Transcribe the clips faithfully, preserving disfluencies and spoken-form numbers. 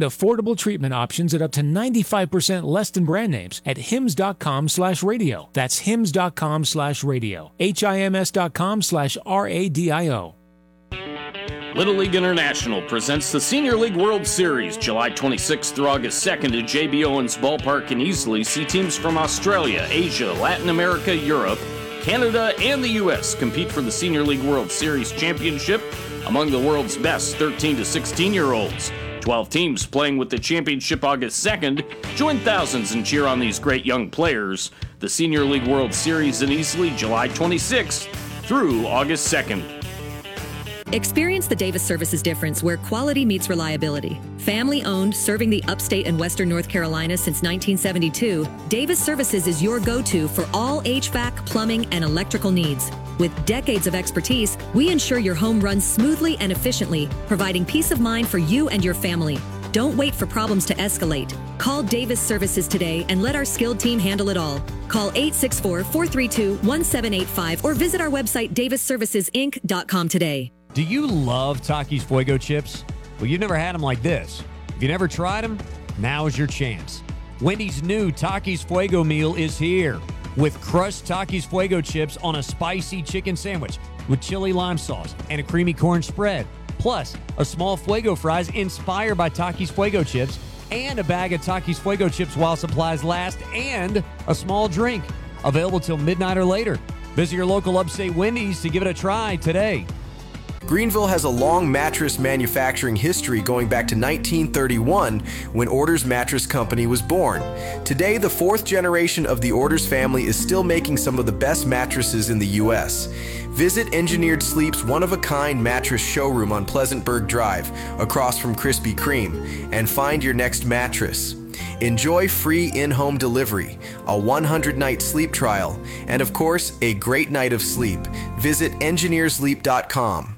Affordable treatment options at up to ninety-five percent less than brand names at hims.com slash radio. That's hims.com slash radio. H-I-M-S dot com slash R-A-D-I-O. Little League International presents the Senior League World Series, July twenty-sixth through August second at J B. Owens Ballpark in Easley. See teams from Australia, Asia, Latin America, Europe, Canada, and the U S compete for the Senior League World Series championship among the world's best thirteen to sixteen-year-olds. twelve teams playing with the championship August second. Join thousands and cheer on these great young players. The Senior League World Series in Easley, July twenty-sixth through August second. Experience the Davis Services difference where quality meets reliability. Family owned, serving the upstate and western North Carolina since nineteen seventy-two, Davis Services is your go-to for all H V A C, plumbing, and electrical needs. With decades of expertise, we ensure your home runs smoothly and efficiently, providing peace of mind for you and your family. Don't wait for problems to escalate. Call Davis Services today and let our skilled team handle it all. Call eight six four, four three two, one seven eight five or visit our website davis services inc dot com today. Do you love Takis Fuego chips? Well, you've never had them like this. If you never tried them, now is your chance. Wendy's new Takis Fuego meal is here with crushed Takis Fuego chips on a spicy chicken sandwich with chili lime sauce and a creamy corn spread, plus a small Fuego fries inspired by Takis Fuego chips and a bag of Takis Fuego chips while supplies last and a small drink. Available till midnight or later. Visit your local upstate Wendy's to give it a try today. Greenville has a long mattress manufacturing history going back to nineteen thirty-one when Orders Mattress Company was born. Today, the fourth generation of the Orders family is still making some of the best mattresses in the U S. Visit Engineered Sleep's one-of-a-kind mattress showroom on Pleasantburg Drive, across from Krispy Kreme, and find your next mattress. Enjoy free in-home delivery, a one hundred night sleep trial, and of course, a great night of sleep. Visit engineer sleep dot com.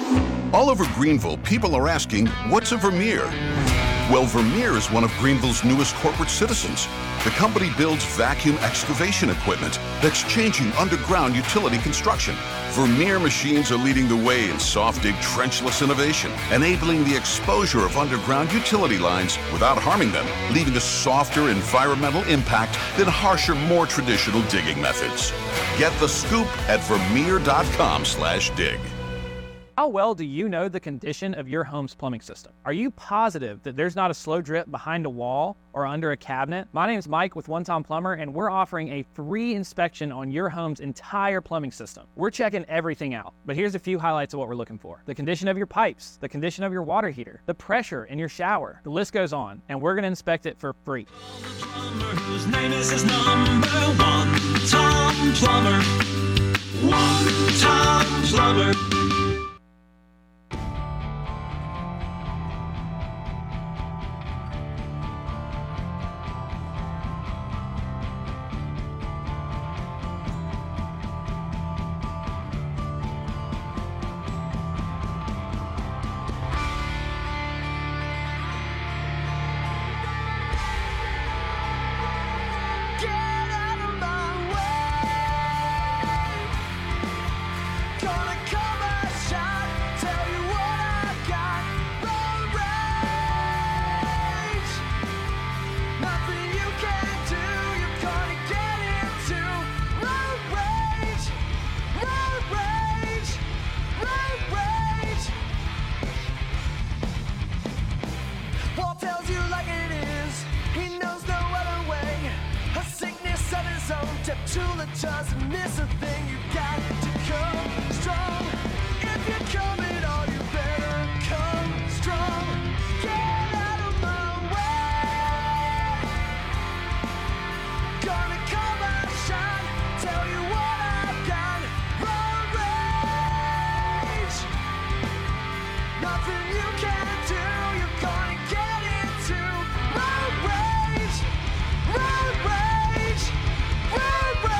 All over Greenville, people are asking, what's a Vermeer? Well, Vermeer is one of Greenville's newest corporate citizens. The company builds vacuum excavation equipment that's changing underground utility construction. Vermeer machines are leading the way in soft dig trenchless innovation, enabling the exposure of underground utility lines without harming them, leaving a softer environmental impact than harsher, more traditional digging methods. Get the scoop at vermeer dot com slash dig. How well do you know the condition of your home's plumbing system? Are you positive that there's not a slow drip behind a wall or under a cabinet? My name is Mike with One Time Plumber, and we're offering a free inspection on your home's entire plumbing system. We're checking everything out, but here's a few highlights of what we're looking for. The condition of your pipes, the condition of your water heater, the pressure in your shower. The list goes on, and we're gonna inspect it for free. Whose name is his number one, Tom Plumber. One Tom Plumber. Doesn't miss a thing, you got to come strong. If you're coming on, you better come strong. Get out of my way. Gonna come and shine, tell you what I've got. Road rage, nothing you can do. You're gonna get into road rage, road rage, road rage.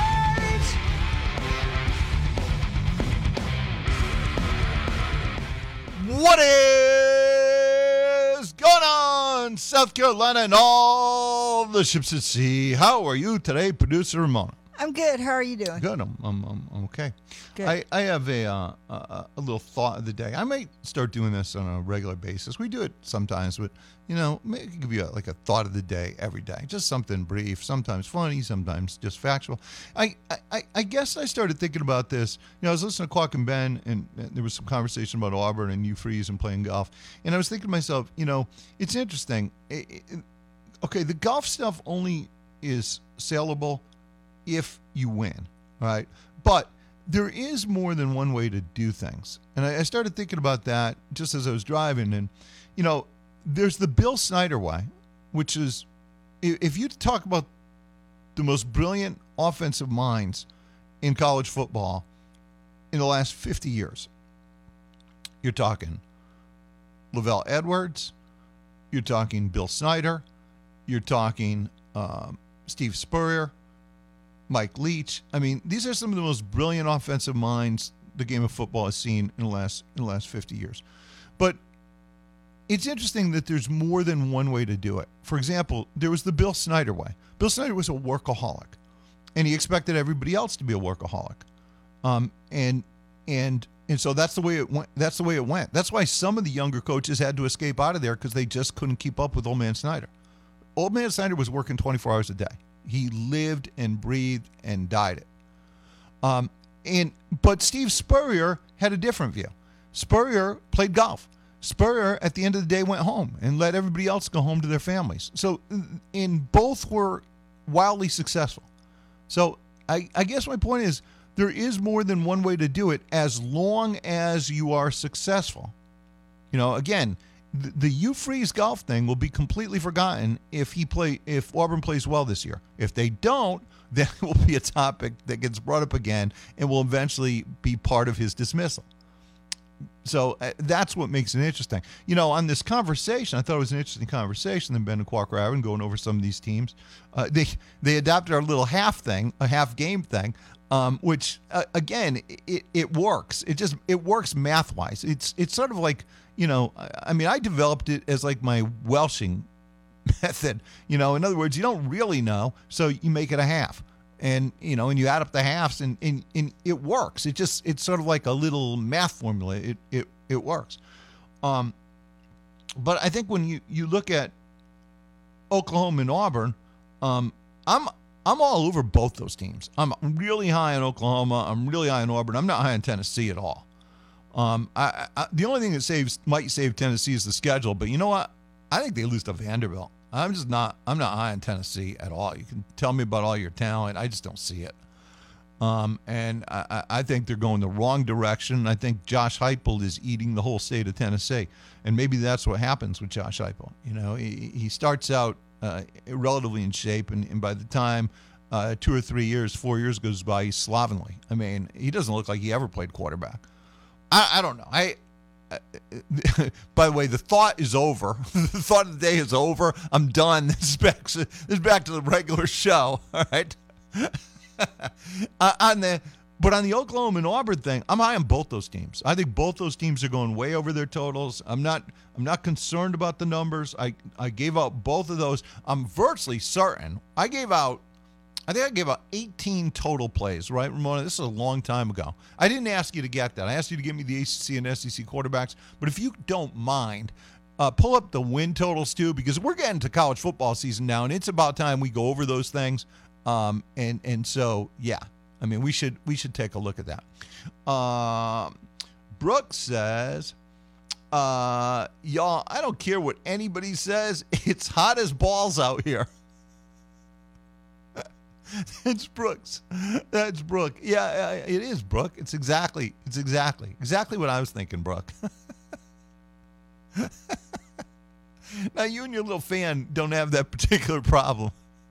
What is going on, South Carolina and all the ships at sea? How are you today, Producer Ramona? I'm good. How are you doing? Good. I'm, I'm, I'm, I'm okay. Good. I, I have a, uh, a a little thought of the day. I might start doing this on a regular basis. We do it sometimes, but you know, maybe give you a, like a thought of the day every day. Just something brief, sometimes funny, sometimes just factual. I, I, I guess I started thinking about this. You know, I was listening to Quack and Ben, and, and there was some conversation about Auburn and Hugh Freeze and playing golf, and I was thinking to myself, you know, it's interesting. It, it, okay, the golf stuff only is saleable if you win, right? But there is more than one way to do things. And I, I started thinking about that just as I was driving. And, you know, there's the Bill Snyder way, which is, i- if you talk about the most brilliant offensive minds in college football in the last fifty years, you're talking Lavelle Edwards, you're talking Bill Snyder, you're talking um, Steve Spurrier, Mike Leach. I mean, these are some of the most brilliant offensive minds the game of football has seen in the last in the last fifty years. But it's interesting that there's more than one way to do it. For example, there was the Bill Snyder way. Bill Snyder was a workaholic, and he expected everybody else to be a workaholic. Um, and and and so that's the way it went. That's the way it went. That's why some of the younger coaches had to escape out of there because they just couldn't keep up with Old Man Snyder. Old Man Snyder was working twenty-four hours a day. He lived and breathed and died it. Um, and but Steve Spurrier had a different view. Spurrier played golf. Spurrier, at the end of the day, went home and let everybody else go home to their families. So, in both were wildly successful. So, I, I guess my point is there is more than one way to do it as long as you are successful. You know, again, the, the Hugh Freeze golf thing will be completely forgotten if he play if Auburn plays well this year. If they don't, then it will be a topic that gets brought up again and will eventually be part of his dismissal. So uh, that's what makes it interesting. You know, on this conversation, I thought it was an interesting conversation. Then Ben and Quack were having, going over some of these teams. Uh, they they adopted our little half thing, a half game thing, um, which uh, again, it it works. It just it works math wise. It's it's sort of like, you know, I, I mean, I developed it as like my Welshing method. You know, in other words, you don't really know, so you make it a half. And, you know, and you add up the halves and, and, and it works. It just, it's sort of like a little math formula. It, it, it works. Um, but I think when you, you look at Oklahoma and Auburn, um, I'm, I'm all over both those teams. I'm really high on Oklahoma. I'm really high on Auburn. I'm not high on Tennessee at all. Um, I, I, the only thing that saves, might save Tennessee is the schedule, but you know what? I think they lose to Vanderbilt. I'm just not, I'm not high on Tennessee at all. You can tell me about all your talent. I just don't see it. Um, and I, I think they're going the wrong direction. I think Josh Heupel is eating the whole state of Tennessee. And maybe that's what happens with Josh Heupel. You know, he, he starts out uh, relatively in shape, and, and by the time uh, two or three years, four years goes by, he's slovenly. I mean, he doesn't look like he ever played quarterback. I, I don't know. I By the way, the thought is over. The thought of the day is over. I'm done. This is back. This is back to the regular show. All right. uh, on the, but on the Oklahoma and Auburn thing, I'm high on both those teams. I think both those teams are going way over their totals. I'm not. I'm not concerned about the numbers. I I gave out both of those. I'm virtually certain. I gave out. I think I gave out eighteen total plays, right, Ramona? This is a long time ago. I didn't ask you to get that. I asked you to give me the A C C and S E C quarterbacks. But if you don't mind, uh, pull up the win totals, too, because we're getting to college football season now, and it's about time we go over those things. Um, and and so, yeah, I mean, we should we should take a look at that. Um, Brooks says, uh, y'all, I don't care what anybody says. It's hot as balls out here. That's Brooks. That's Brooke. Yeah, it is, Brooke. It's exactly, it's exactly, exactly what I was thinking, Brooke. Now, you and your little fan don't have that particular problem.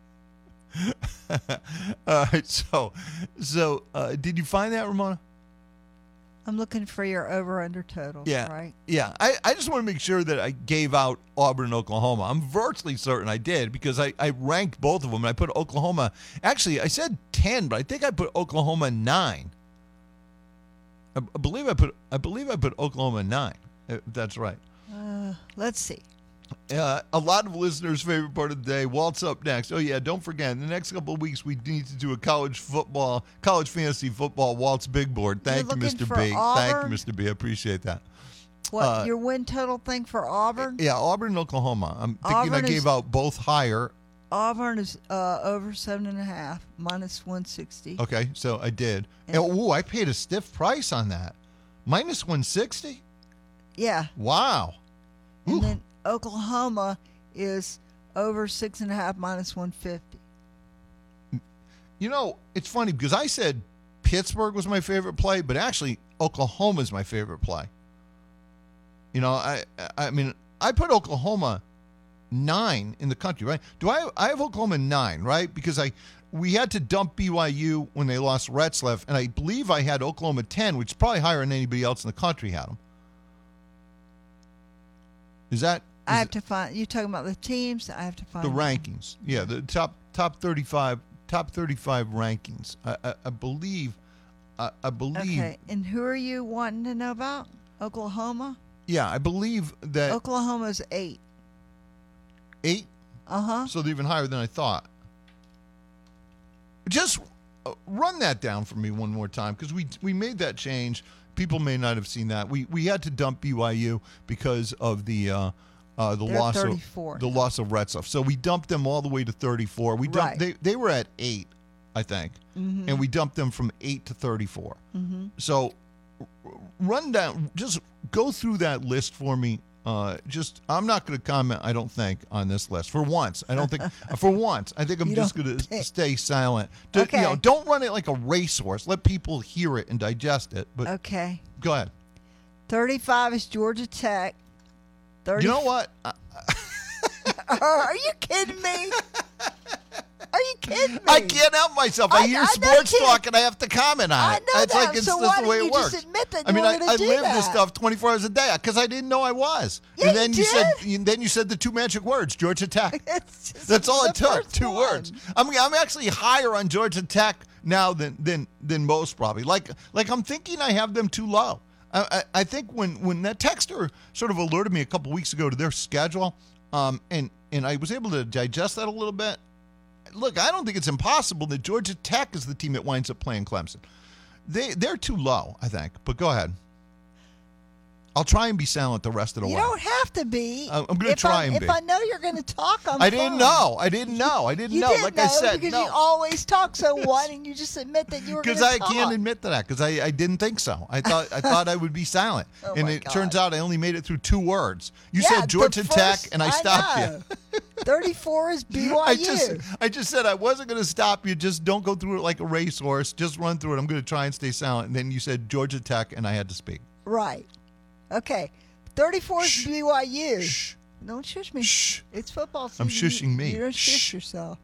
All right, so, so uh, did you find that, Ramona? I'm looking for your over-under total, Yeah, right? yeah. I, I just want to make sure that I gave out Auburn and Oklahoma. I'm virtually certain I did because I, I ranked both of them. And I put Oklahoma. Actually, I said ten, but I think I put Oklahoma nine. I, I believe I put I believe I put Oklahoma nine. If that's right. Uh, let's see. Uh, a lot of listeners' favorite part of the day. Walt's up next. Oh yeah, don't forget. In the next couple of weeks, we need to do a college football, college fantasy football Walt's big board. Thank You're you, looking Mister for B. Thank you, Auburn? Mister B. I appreciate that. What, Uh, your win total thing for Auburn? Yeah, Auburn and Oklahoma. I'm thinking Auburn I gave is- out both higher. Auburn is uh, over seven and a half, minus one sixty. Okay, so I did. And, ooh, I paid a stiff price on that. Minus one sixty? Yeah. Wow. And then Oklahoma is over six and a half, minus one fifty. You know, it's funny because I said Pittsburgh was my favorite play, but actually Oklahoma is my favorite play. You know, I I mean, I put Oklahoma nine in the country, right? Do I I have Oklahoma nine, right? Because I we had to dump B Y U when they lost Retzlaff, and I believe I had Oklahoma ten, which is probably higher than anybody else in the country had them. Is that I is have to find. You talking about the teams? I have to find the them. rankings? Yeah, the top top thirty five top thirty five rankings. I I, I believe I, I believe Okay, and who are you wanting to know about? Oklahoma. yeah I believe that Oklahoma's eight. eight. Uh huh. So they're even higher than I thought. Just uh, run that down for me one more time because we we made that change. People may not have seen that. We we had to dump B Y U because of the uh, uh, the They're loss thirty-four of the loss of Retzlaff. So we dumped them all the way to thirty-four. We dumped Right. they they were at eight, I think, Mhm. and we dumped them from eight to thirty-four. Mhm. So r- run down, just go through that list for me. Uh, just, I'm not going to comment, I don't think, on this list. For once. I don't think, for once, I think I'm You just don't going to think- stay silent. Do, Okay. You know, don't run it like a racehorse. Let people hear it and digest it. But Okay. go ahead. thirty-five is Georgia Tech. thirty You know what? I, Are you kidding me? Are you kidding me? I can't help myself. I, I- hear I know sports you can't. talk and I have to comment on I it. know it's that, like it's so just why the way didn't it you works. just admit that I you mean, were I, gonna I do live this that? stuff twenty-four hours a day because I didn't know I was. Yeah, and then you you, said, did. you, then you said the two magic words, Georgia Tech. It's just That's all the it took. first Two one. words. I'm I'm actually higher on Georgia Tech now than than than most probably. Like like I'm thinking I have them too low. I I, I think when when that texter sort of alerted me a couple weeks ago to their schedule, um, and and I was able to digest that a little bit. Look, I don't think it's impossible that Georgia Tech is the team that winds up playing Clemson. They they're too low, I think. But go ahead. I'll try and be silent the rest of the You way. don't have to be. I'm gonna If try I- and If be. I know you're going to talk, I'm I didn't fine. know. I didn't know. I didn't You know. didn't Like know I said, because no. you always talk so what, and you just admit that you were going Because to I talk. can't admit to that because I, I didn't think so. I thought I thought I would be silent, Oh and my it God. turns out I only made it through two words. You Yeah, said the Georgia Tech, first- and I stopped know. you. thirty-four is B Y U. I just I just said I wasn't going to stop you. Just don't go through it like a racehorse. Just run through it. I'm going to try and stay silent. And then you said Georgia Tech, and I had to speak. Right. Okay. thirty-four is B Y U. Shh. Don't shush me. Shh. It's football season. I'm shushing You- me. You don't shush Shh. yourself.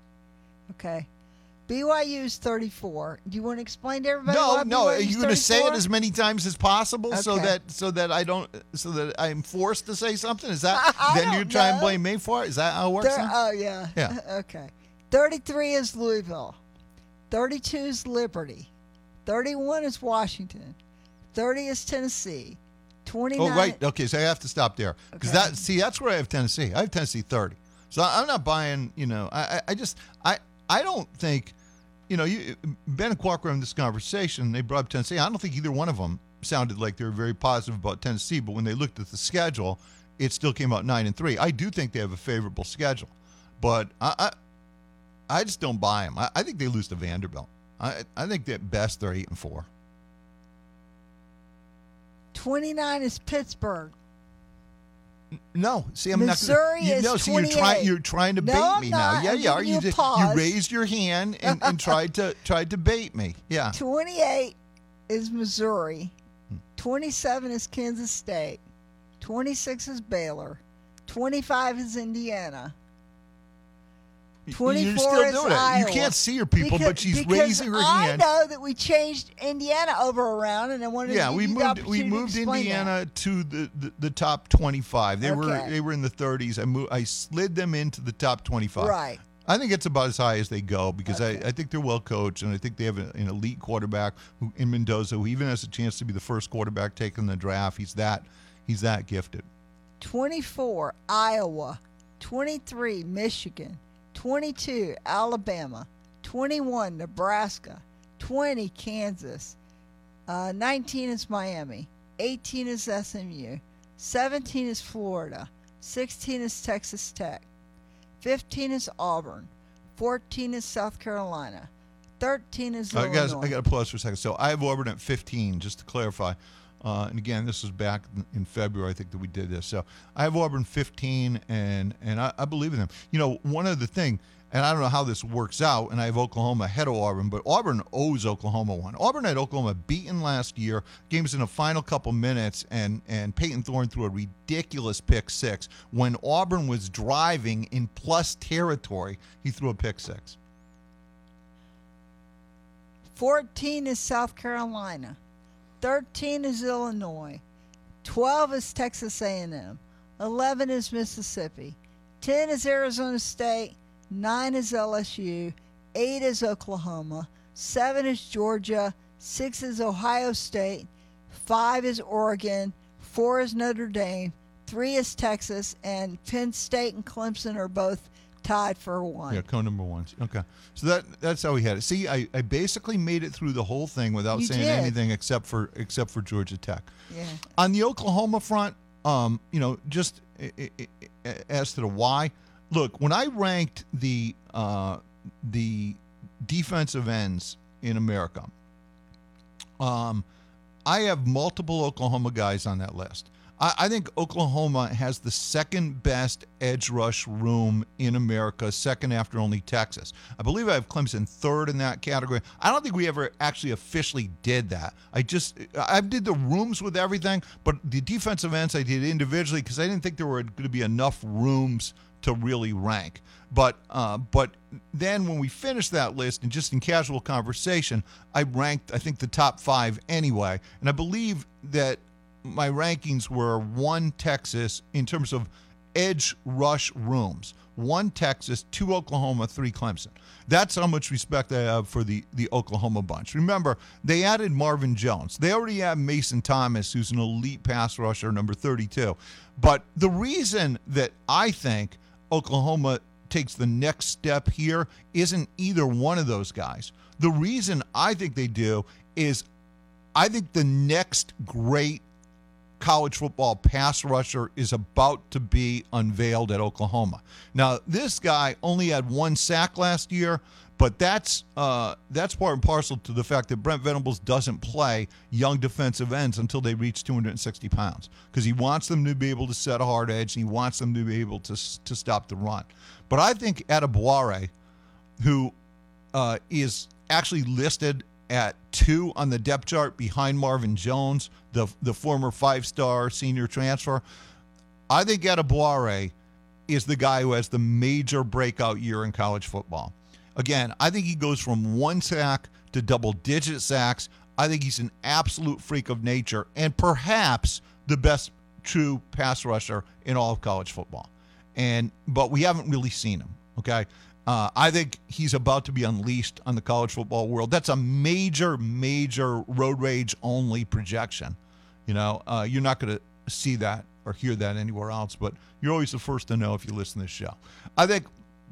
Okay. B Y U is thirty-four. Do you want to explain to everybody No, why no. B Y Are U is you going to say it thirty-four? as many times as possible so Okay. that so that I don't so that I'm forced to say something? Is that I then don't you try and know. blame me for it? Is that how it works? Thir- now? oh, yeah. Yeah. Okay. thirty-three is Louisville. thirty-two is Liberty. thirty-one is Washington. thirty is Tennessee. twenty-nine. Oh, right. Okay, so I have to stop there because Okay. that see that's where I have Tennessee. I have Tennessee thirty. So I- I'm not buying. You know, I I, I just I I don't think. You know, you, Ben and Quark were in this conversation. They brought up Tennessee. I don't think either one of them sounded like they were very positive about Tennessee. But when they looked at the schedule, it still came out nine and three. I do think they have a favorable schedule, but I I, I just don't buy them. I, I think they lose to Vanderbilt. I I think at best they're eight and four. twenty-nine is Pittsburgh. No, see, I'm Missouri not. You, is no, see, you're trying. twenty-eight. You're trying to No, bait I'm me not. now. Yeah, I'm yeah. Are giving you? you a did- pause. You raised your hand and, and tried to tried to bait me. Yeah. twenty-eight is Missouri. Hmm. twenty-seven is Kansas State. twenty-six is Baylor. twenty-five is Indiana. twenty-four You're still is doing it. Iowa. You can't see her people, Because- but she's because raising her I hand. know that we changed Indiana over around, and I wanted Yeah, to give we you the moved. We opportunity to moved explain Indiana to the, the, the top twenty-five. They were Okay. they were in the thirties. I moved. I slid them into the top twenty-five. Right. I think it's about as high as they go because Okay. I, I think they're well coached and I think they have a, an elite quarterback who, in Mendoza, who even has a chance to be the first quarterback taken in the draft. He's that he's that gifted. twenty-four, Iowa, twenty-three, Michigan, twenty-two, Alabama, twenty-one, Nebraska, twenty, Kansas, uh, nineteen is Miami, eighteen is S M U, seventeen is Florida, sixteen is Texas Tech, fifteen is Auburn, fourteen is South Carolina, thirteen is I Illinois. got I got to pause for a second. So I have Auburn at fifteen, just to clarify. Uh, and again, this was back in February, I think, that we did this. So I have Auburn fifteen, and and I, I believe in them. You know, one other thing, and I don't know how this works out, and I have Oklahoma ahead of Auburn, but Auburn owes Oklahoma one. Auburn had Oklahoma beaten last year. Game was in the final couple minutes, and, and Peyton Thorne threw a ridiculous pick six. When Auburn was driving in plus territory, he threw a pick six. fourteen is South Carolina, thirteen is Illinois, twelve is Texas A and M, eleven is Mississippi, ten is Arizona State, nine is L S U, eight is Oklahoma, seven is Georgia, six is Ohio State, five is Oregon, four is Notre Dame, three is Texas, and Penn State and Clemson are both tied for one. Yeah, co-number ones. Okay. So that that's how we had it. See, I, I basically made it through the whole thing without You saying did. anything except for except for Georgia Tech. Yeah. On the Oklahoma front, um, you know, just i- i- i- as to the why, look, when I ranked the uh, the defensive ends in America, um, I have multiple Oklahoma guys on that list. I, I think Oklahoma has the second best edge rush room in America, second after only Texas. I believe I have Clemson third in that category. I don't think we ever actually officially did that. I just, I did the rooms with everything, but the defensive ends I did individually because I didn't think there were going to be enough rooms to really rank. But uh, but then when we finished that list, and just in casual conversation, I ranked, I think, the top five anyway. And I believe that my rankings were one Texas in terms of edge rush rooms, one Texas, two Oklahoma, three Clemson. That's how much respect I have for the, the Oklahoma bunch. Remember, they added Marvin Jones. They already have Mason Thomas, who's an elite pass rusher, number thirty-two. But the reason that I think Oklahoma takes the next step here isn't either one of those guys. The reason I think they do is I think the next great college football pass rusher is about to be unveiled at Oklahoma. Now, this guy only had one sack last year, but that's uh, that's part and parcel to the fact that Brent Venables doesn't play young defensive ends until they reach two hundred sixty pounds because he wants them to be able to set a hard edge and he wants them to be able to to stop the run. But I think Adebawore, who uh, is actually listed at two on the depth chart behind Marvin Jones, the the former five-star senior transfer. I think Adebawore is the guy who has the major breakout year in college football. Again, I think he goes from one sack to double-digit sacks. I think he's an absolute freak of nature and perhaps the best true pass rusher in all of college football. And but we haven't really seen him, okay? Uh, I think he's about to be unleashed on the college football world. That's a major, major road rage only projection. You know, uh, you're not going to see that or hear that anywhere else, but you're always the first to know if you listen to this show. I think,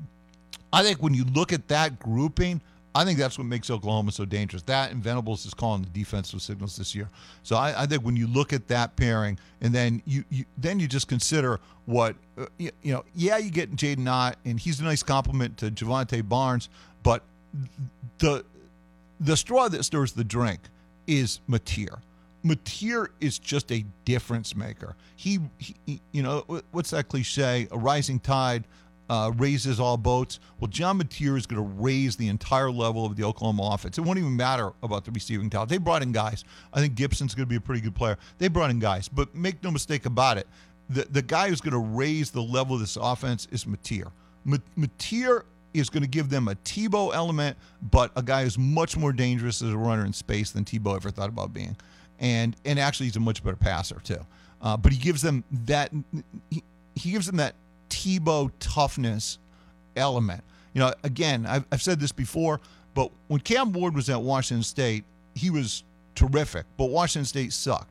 I think when you look at that grouping, I think that's what makes Oklahoma so dangerous. That and Venables is calling the defensive signals this year. So I, I think when you look at that pairing, and then you, you then you just consider what uh, you, you know. Yeah, you get Jaden Ott, and he's a nice compliment to Javante Barnes. But the the straw that stirs the drink is Mateer. Mateer is just a difference maker. He, he you know, what's that cliche? A rising tide Uh, raises all boats. Well, John Mateer is going to raise the entire level of the Oklahoma offense. It won't even matter about the receiving talent. They brought in guys. I think Gibson's going to be a pretty good player. They brought in guys, but make no mistake about it. The the guy who's going to raise the level of this offense is Mateer. Mateer is going to give them a Tebow element, but a guy who's much more dangerous as a runner in space than Tebow ever thought about being. And and actually, he's a much better passer too. Uh, but he gives them that. He, he gives them that Tebow toughness element. You know, again, I've, I've said this before, but when Cam Ward was at Washington State, he was terrific, but Washington State sucked.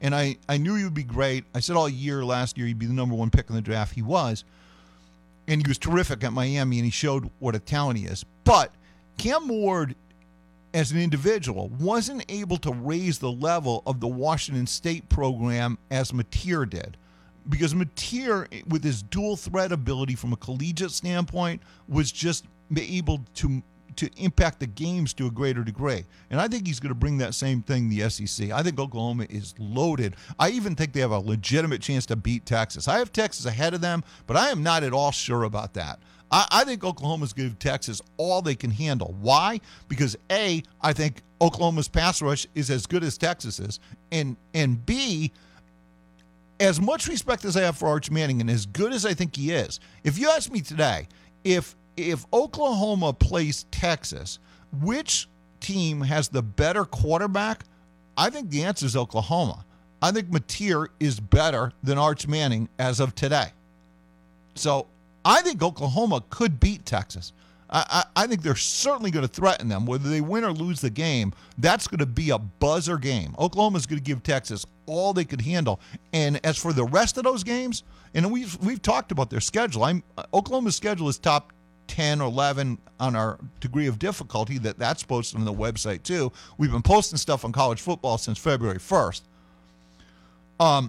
And I, I knew he would be great. I said all year last year he'd be the number one pick in the draft. He was. And he was terrific at Miami, and he showed what a talent he is. But Cam Ward, as an individual, wasn't able to raise the level of the Washington State program as Mateer did. Because Mateer, with his dual threat ability from a collegiate standpoint, was just able to to impact the games to a greater degree. And I think he's going to bring that same thing to the S E C. I think Oklahoma is loaded. I even think they have a legitimate chance to beat Texas. I have Texas ahead of them, but I am not at all sure about that. I, I think Oklahoma's going to give Texas all they can handle. Why? Because A, I think Oklahoma's pass rush is as good as Texas's, and and B, as much respect as I have for Arch Manning and as good as I think he is, if you ask me today, if if Oklahoma plays Texas, which team has the better quarterback? I think the answer is Oklahoma. I think Mateer is better than Arch Manning as of today. So I think Oklahoma could beat Texas. I, I, I think they're certainly going to threaten them. Whether they win or lose the game, that's going to be a buzzer game. Oklahoma's going to give Texas all they could handle. And as for the rest of those games, and we've we've talked about their schedule. I'm Oklahoma's schedule is top ten or eleven on our degree of difficulty. That that's posted on the website too. We've been posting stuff on college football since February first. Um,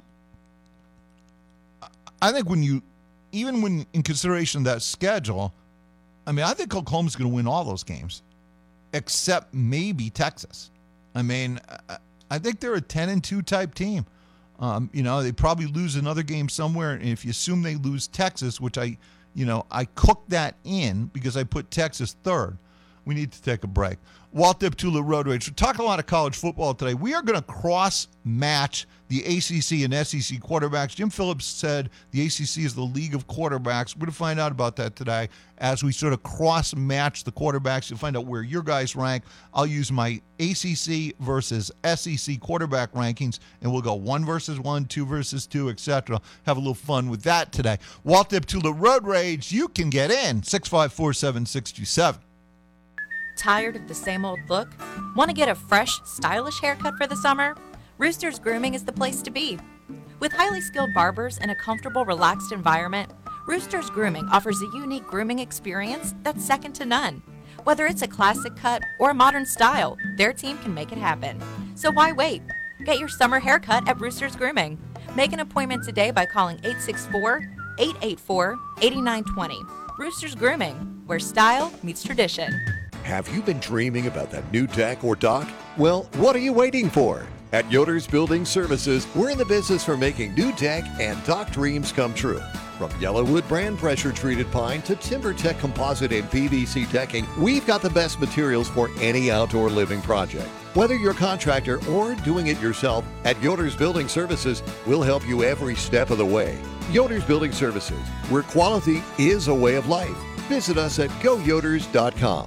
I think when you, even when in consideration of that schedule, I mean, I think Oklahoma's going to win all those games, except maybe Texas. I mean, I think they're a ten and two type team. Um, you know, they probably lose another game somewhere, and if you assume they lose Texas, which I, you know, I cooked that in because I put Texas third. We need to take a break. Walt Deptula Road Rage. We're talking a lot of college football today. We are going to cross-match the A C C and S E C quarterbacks. Jim Phillips said the A C C is the league of quarterbacks. We're going to find out about that today as we sort of cross-match the quarterbacks. You'll find out where your guys rank. I'll use my A C C versus S E C quarterback rankings, and we'll go one versus one, two versus two, et cetera. Have a little fun with that today. Walt Deptula Road Rage, you can get in. six five four, seven six two seven. Tired of the same old look? Want to get a fresh, stylish haircut for the summer? Rooster's Grooming is the place to be. With highly skilled barbers and a comfortable, relaxed environment, Rooster's Grooming offers a unique grooming experience that's second to none. Whether it's a classic cut or a modern style, their team can make it happen. So why wait? Get your summer haircut at Rooster's Grooming. Make an appointment today by calling eight six four, eight eight four, eight nine two zero. Rooster's Grooming, where style meets tradition. Have you been dreaming about that new deck or dock? Well, what are you waiting for? At Yoder's Building Services, we're in the business for making new deck and dock dreams come true. From Yellowwood brand pressure-treated pine to TimberTech composite and P V C decking, we've got the best materials for any outdoor living project. Whether you're a contractor or doing it yourself, at Yoder's Building Services, we'll help you every step of the way. Yoder's Building Services, where quality is a way of life. Visit us at go yoders dot com.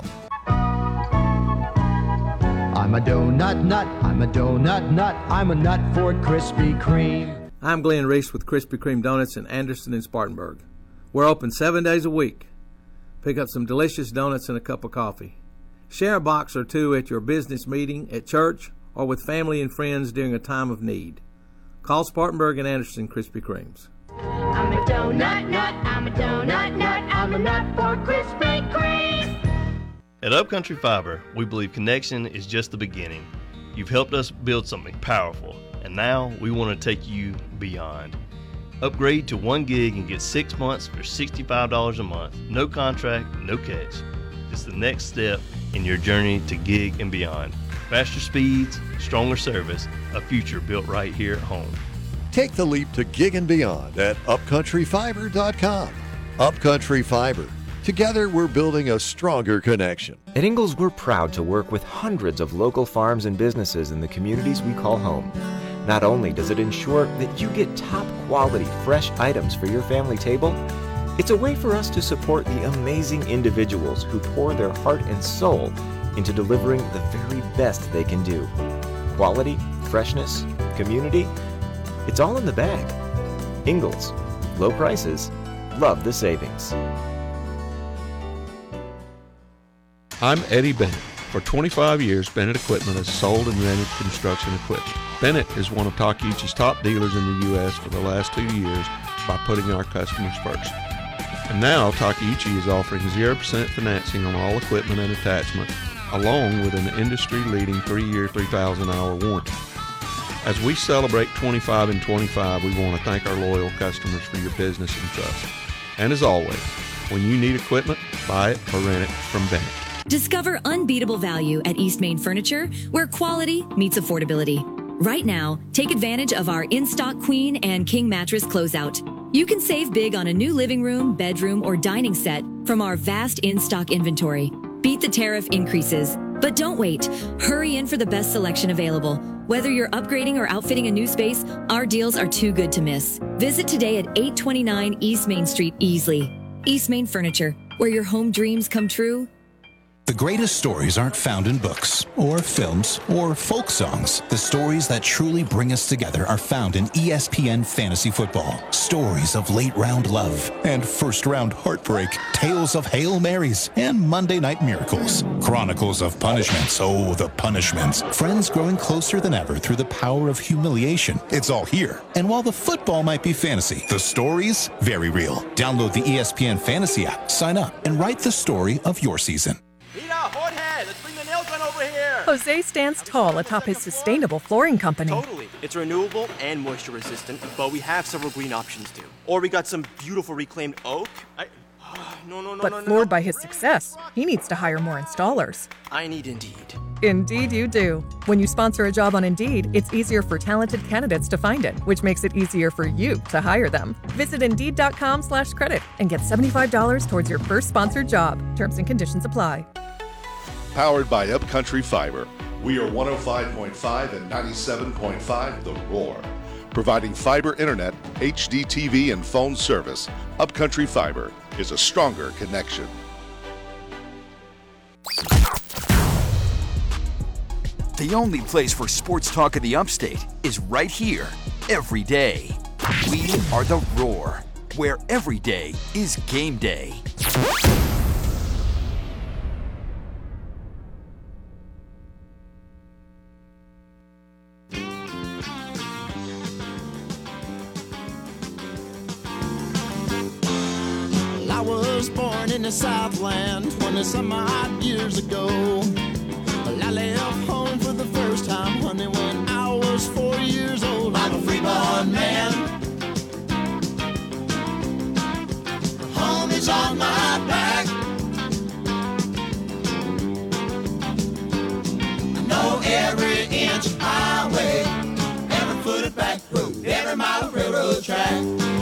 I'm a donut nut, I'm a donut nut, I'm a nut for Krispy Kreme. I'm Glenn Reese with Krispy Kreme Donuts in Anderson and Spartanburg. We're open seven days a week. Pick up some delicious donuts and a cup of coffee. Share a box or two at your business meeting, at church, or with family and friends during a time of need. Call Spartanburg and Anderson Krispy Kremes. I'm a donut nut, I'm a donut nut, I'm a nut for Krispy Kreme. At Upcountry Fiber, we believe connection is just the beginning. You've helped us build something powerful, and now we want to take you beyond. Upgrade to one gig and get six months for sixty-five dollars a month. No contract, no catch. It's the next step in your journey to gig and beyond. Faster speeds, stronger service, a future built right here at home. Take the leap to gig and beyond at upcountry fiber dot com. Upcountry Fiber. Together, we're building a stronger connection. At Ingalls, we're proud to work with hundreds of local farms and businesses in the communities we call home. Not only does it ensure that you get top quality, fresh items for your family table, it's a way for us to support the amazing individuals who pour their heart and soul into delivering the very best they can do. Quality, freshness, community, it's all in the bag. Ingalls, low prices, love the savings. I'm Eddie Bennett, For twenty-five years, Bennett Equipment has sold and rented construction equipment. Bennett is one of Takeuchi's top dealers in the U S for the last two years by putting our customers first. And now, Takeuchi is offering zero percent financing on all equipment and attachments, along with an industry-leading three-year, three thousand hour warranty. As we celebrate twenty-five and twenty-five, we want to thank our loyal customers for your business and trust. And as always, when you need equipment, buy it or rent it from Bennett. Discover unbeatable value at East Main Furniture, where quality meets affordability. Right now, take advantage of our in-stock queen and king mattress closeout. You can save big on a new living room, bedroom, or dining set from our vast in-stock inventory. Beat the tariff increases. But don't wait. Hurry in for the best selection available. Whether you're upgrading or outfitting a new space, our deals are too good to miss. Visit today at eight twenty-nine East Main Street, Easley. East Main Furniture, where your home dreams come true. The greatest stories aren't found in books or films or folk songs. The stories that truly bring us together are found in E S P N Fantasy Football. Stories of late-round love and first-round heartbreak. Tales of Hail Marys and Monday Night Miracles. Chronicles of punishments. Oh, the punishments. Friends growing closer than ever through the power of humiliation. It's all here. And while the football might be fantasy, the stories, very real. Download the E S P N Fantasy app, sign up, and write the story of your season. Let's bring the nail gun over here. Jose stands tall atop his sustainable flooring company. Totally. It's renewable and moisture resistant, but we have several green options too. Or we got some beautiful reclaimed oak. I, no, no, no, but no, no. floored by his success, he needs to hire more installers. I need Indeed. Indeed you do. When you sponsor a job on Indeed, it's easier for talented candidates to find it, which makes it easier for you to hire them. Visit Indeed.com slash credit and get seventy-five dollars towards your first sponsored job. Terms and conditions apply. Powered by Upcountry Fiber. We are one oh five point five and ninety-seven point five The Roar. Providing fiber internet, H D T V, and phone service, Upcountry Fiber is a stronger connection. The only place for sports talk of the upstate is right here, every day. We are The Roar, where every day is game day. I was born in the Southland twenty some odd years ago. Well, I left home for the first time, honey, when I was four years old. I'm a freeborn man. Home is on my back. I know every inch of highway, every foot of back road, every mile of railroad track.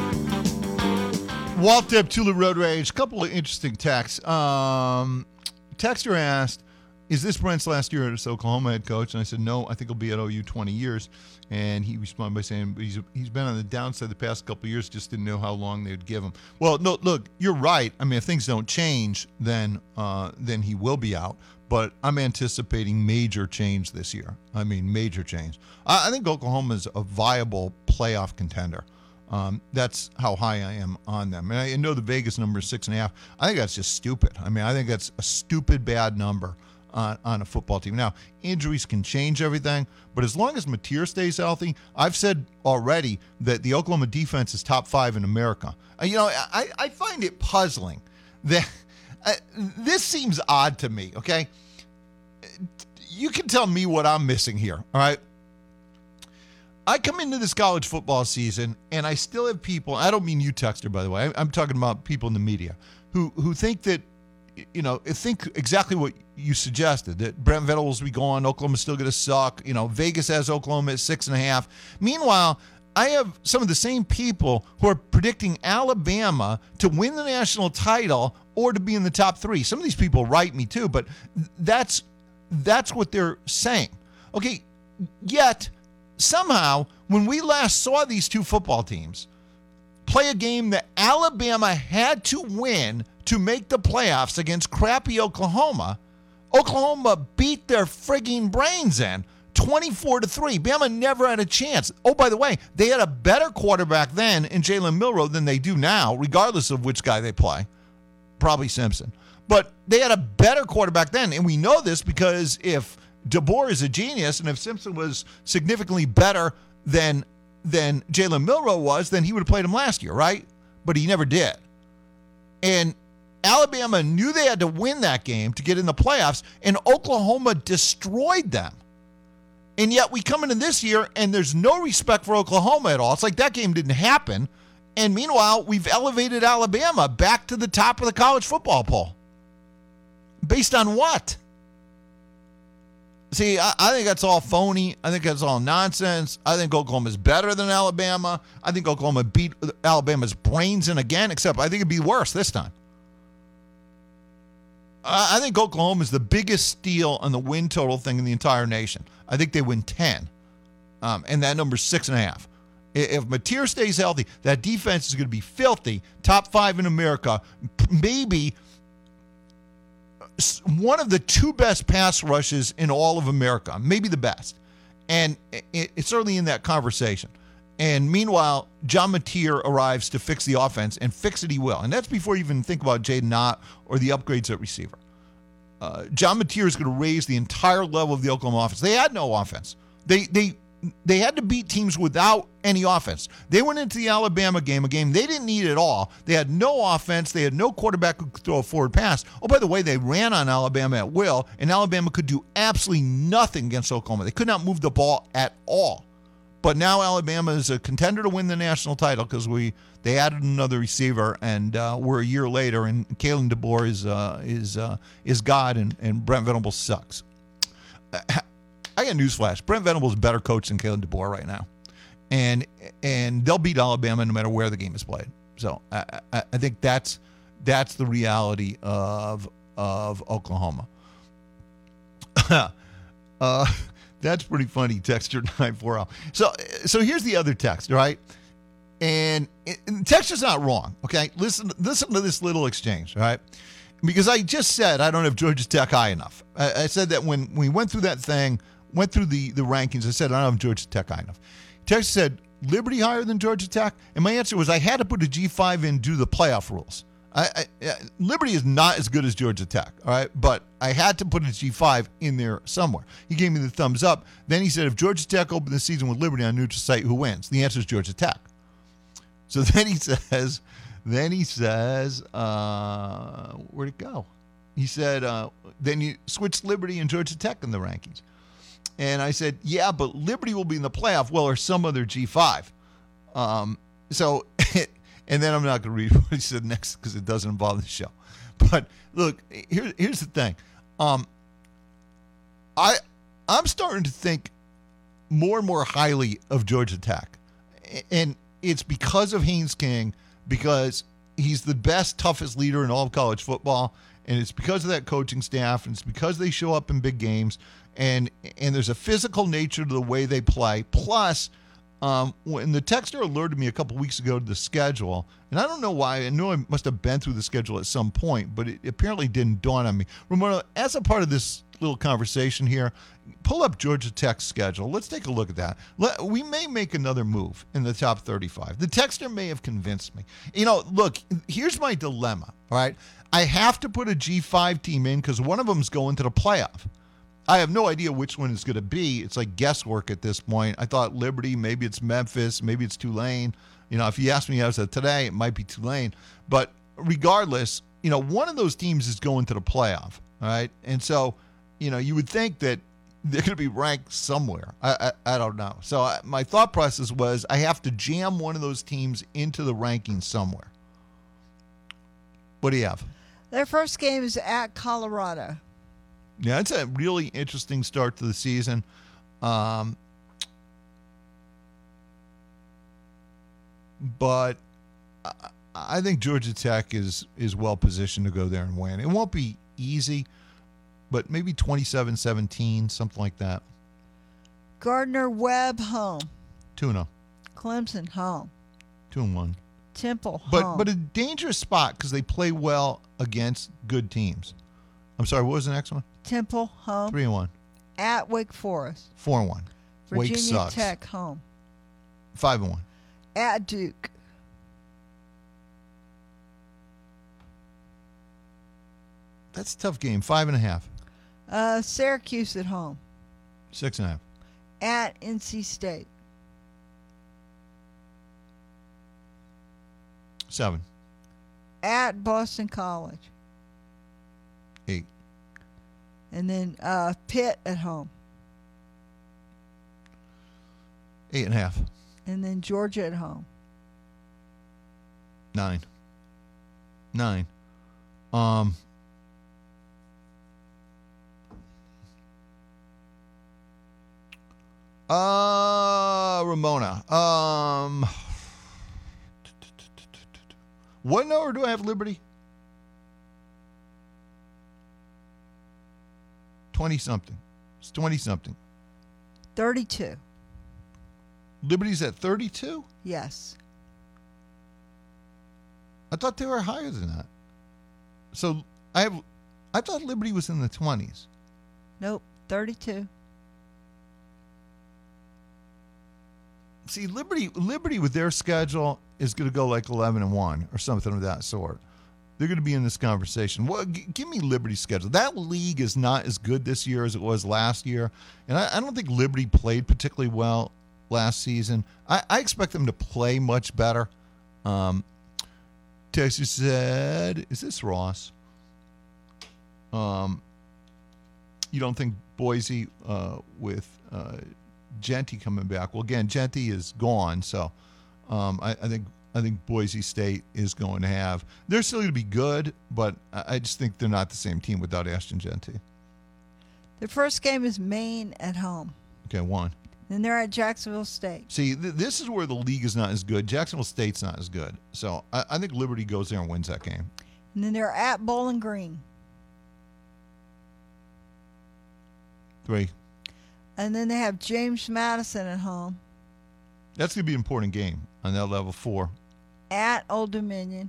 Walt Dip, Tulu Road Rage. A couple of interesting texts. Um, texter asked, is this Brent's last year as Oklahoma head coach? And I said, no, I think he'll be at O U twenty years. And he responded by saying, he's he's been on the downside the past couple of years, just didn't know how long they would give him. Well, no, look, you're right. I mean, if things don't change, then uh, then he will be out. But I'm anticipating major change this year. I mean, major change. I, I think Oklahoma is a viable playoff contender. Um, that's how high I am on them. And I know the Vegas number is six and a half. I think that's just stupid. I mean, I think that's a stupid bad number on, on a football team. Now, injuries can change everything, but as long as Mateer stays healthy, I've said already that the Oklahoma defense is top five in America. Uh, you know, I, I find it puzzling that uh, this seems odd to me, okay? You can tell me what I'm missing here, all right? I come into this college football season, and I still have people, I don't mean you, Texter, by the way. I'm talking about people in the media who who think that, you know, think exactly what you suggested, that Brent Venables will be gone, Oklahoma's still going to suck. You know, Vegas has Oklahoma at six and a half. Meanwhile, I have some of the same people who are predicting Alabama to win the national title or to be in the top three. Some of these people write me too, but that's that's what they're saying. Okay, yet somehow, when we last saw these two football teams play a game that Alabama had to win to make the playoffs against crappy Oklahoma, Oklahoma beat their frigging brains in twenty-four to three. Bama never had a chance. Oh, by the way, they had a better quarterback then in Jalen Milroe than they do now, regardless of which guy they play. probably Simpson. But they had a better quarterback then, and we know this because if DeBoer is a genius, and if Simpson was significantly better than than Jalen Milroe was, then he would have played him last year, right? But he never did. And Alabama knew they had to win that game to get in the playoffs, and Oklahoma destroyed them. And yet we come into this year, and there's no respect for Oklahoma at all. It's like that game didn't happen. And meanwhile, we've elevated Alabama back to the top of the college football poll. Based on what? See, I, I think that's all phony. I think that's all nonsense. I think Oklahoma's better than Alabama. I think Oklahoma beat Alabama's brains in again, except I think it'd be worse this time. I, I think Oklahoma is the biggest steal on the win total thing in the entire nation. I think they win ten, um, and that number's six and a half. If Mateer stays healthy, that defense is going to be filthy, top five in America, maybe one of the two best pass rushes in all of America, maybe the best. And it's certainly in that conversation. And meanwhile, John Mateer arrives to fix the offense, and fix it he will. And that's before you even think about Jaden Ott or the upgrades at receiver. Uh, John Mateer is going to raise the entire level of the Oklahoma offense. They had no offense. They they they had to beat teams without any offense. They went into the Alabama game, a game they didn't need at all. They had no offense. They had no quarterback who could throw a forward pass. Oh, by the way, they ran on Alabama at will, and Alabama could do absolutely nothing against Oklahoma. They could not move the ball at all. But now Alabama is a contender to win the national title because we they added another receiver, and uh, we're a year later, and Kalen DeBoer is uh, is uh, is God, and, and Brent Venables sucks. I got a newsflash. Brent Venables is a better coach than Kalen DeBoer right now. And and they'll beat Alabama no matter where the game is played. So I, I, I think that's that's the reality of of Oklahoma. uh, that's pretty funny, Texture nine four zero. So so here's the other text, right? And, and Texture's not wrong, okay? Listen, listen to this little exchange, all right? Because I just said I don't have Georgia Tech high enough. I, I said that when we went through that thing, went through the, the rankings, I said I don't have Georgia Tech high enough. Texas said, Liberty higher than Georgia Tech? And my answer was I had to put a G five in due to the playoff rules. I, I, Liberty is not as good as Georgia Tech, all right? But I had to put a G five in there somewhere. He gave me the thumbs up. Then he said, if Georgia Tech opened the season with Liberty on a neutral site, who wins? The answer is Georgia Tech. So then he says, then he says, uh, where'd it go? He said, uh, then you switched Liberty and Georgia Tech in the rankings. And I said, yeah, but Liberty will be in the playoff, well, or some other G five. Um, so, and then I'm not going to read what he said next because it doesn't involve the show. But look, here, here's the thing. Um, I, I'm starting to think more and more highly of Georgia Tech. And it's because of Haynes King, because he's the best, toughest leader in all of college football. And it's because of that coaching staff, and it's because they show up in big games. And and there's a physical nature to the way they play. Plus, um, when the texter alerted me a couple weeks ago to the schedule, and I don't know why, I know I must have been through the schedule at some point, but it apparently didn't dawn on me. Ramona, as a part of this little conversation here, pull up Georgia Tech's schedule. Let's take a look at that. Let, we may make another move in the top thirty-five. The texter may have convinced me. You know, look, here's my dilemma, all right? I have to put a G five team in because one of them is going to the playoff. I have no idea which one it's going to be. It's like guesswork at this point. I thought Liberty, maybe it's Memphis, maybe it's Tulane. You know, if you ask me as of today, it might be Tulane. But regardless, you know, one of those teams is going to the playoff, all right? And so, you know, you would think that they're going to be ranked somewhere. I I, I don't know. So I, my thought process was I have to jam one of those teams into the rankings somewhere. What do you have? Their first game is at Colorado. Yeah, it's a really interesting start to the season. Um, but I, I think Georgia Tech is is well positioned to go there and win. It won't be easy, but maybe twenty-seven seventeen, something like that. Gardner Webb home. two and oh. Clemson home. two and one. Temple home. But but a dangerous spot because they play well against good teams. I'm sorry, what was the next one? Temple home. Three and one. At Wake Forest. Four and one. Virginia Wake sucks. Tech home. Five and one. At Duke. That's a tough game. Five and a half. Uh, Syracuse at home. Six and a half. At N C State. Seven. At Boston College. Eight. And then uh, Pitt at home. Eight and a half. And then Georgia at home. Nine. Nine. Um. Uh, Ramona. Um. What number do I have Liberty? twenty something. It's twenty something. thirty-two. Liberty's at thirty-two? Yes. I thought they were higher than that. So I have, I thought Liberty was in the twenties. Nope, thirty-two. See, Liberty, Liberty with their schedule is going to go like eleven and one or something of that sort. They're going to be in this conversation. Well, g- give me Liberty's schedule. That league is not as good this year as it was last year, and I, I don't think Liberty played particularly well last season. I, I expect them to play much better. Um, Texas said, "Is this Ross?" Um, you don't think Boise uh, with uh, Genty coming back? Well, again, Genty is gone, so um, I, I think I think Boise State is going to have. They're still going to be good, but I I just think they're not the same team without Ashton Genty. The first game is Maine at home. Okay, one. Then they're at Jacksonville State. See, th- this is where the league is not as good. Jacksonville State's not as good. So I, I think Liberty goes there and wins that game. And then they're at Bowling Green. Three. And then they have James Madison at home. That's going to be an important game on that level. Four. At Old Dominion.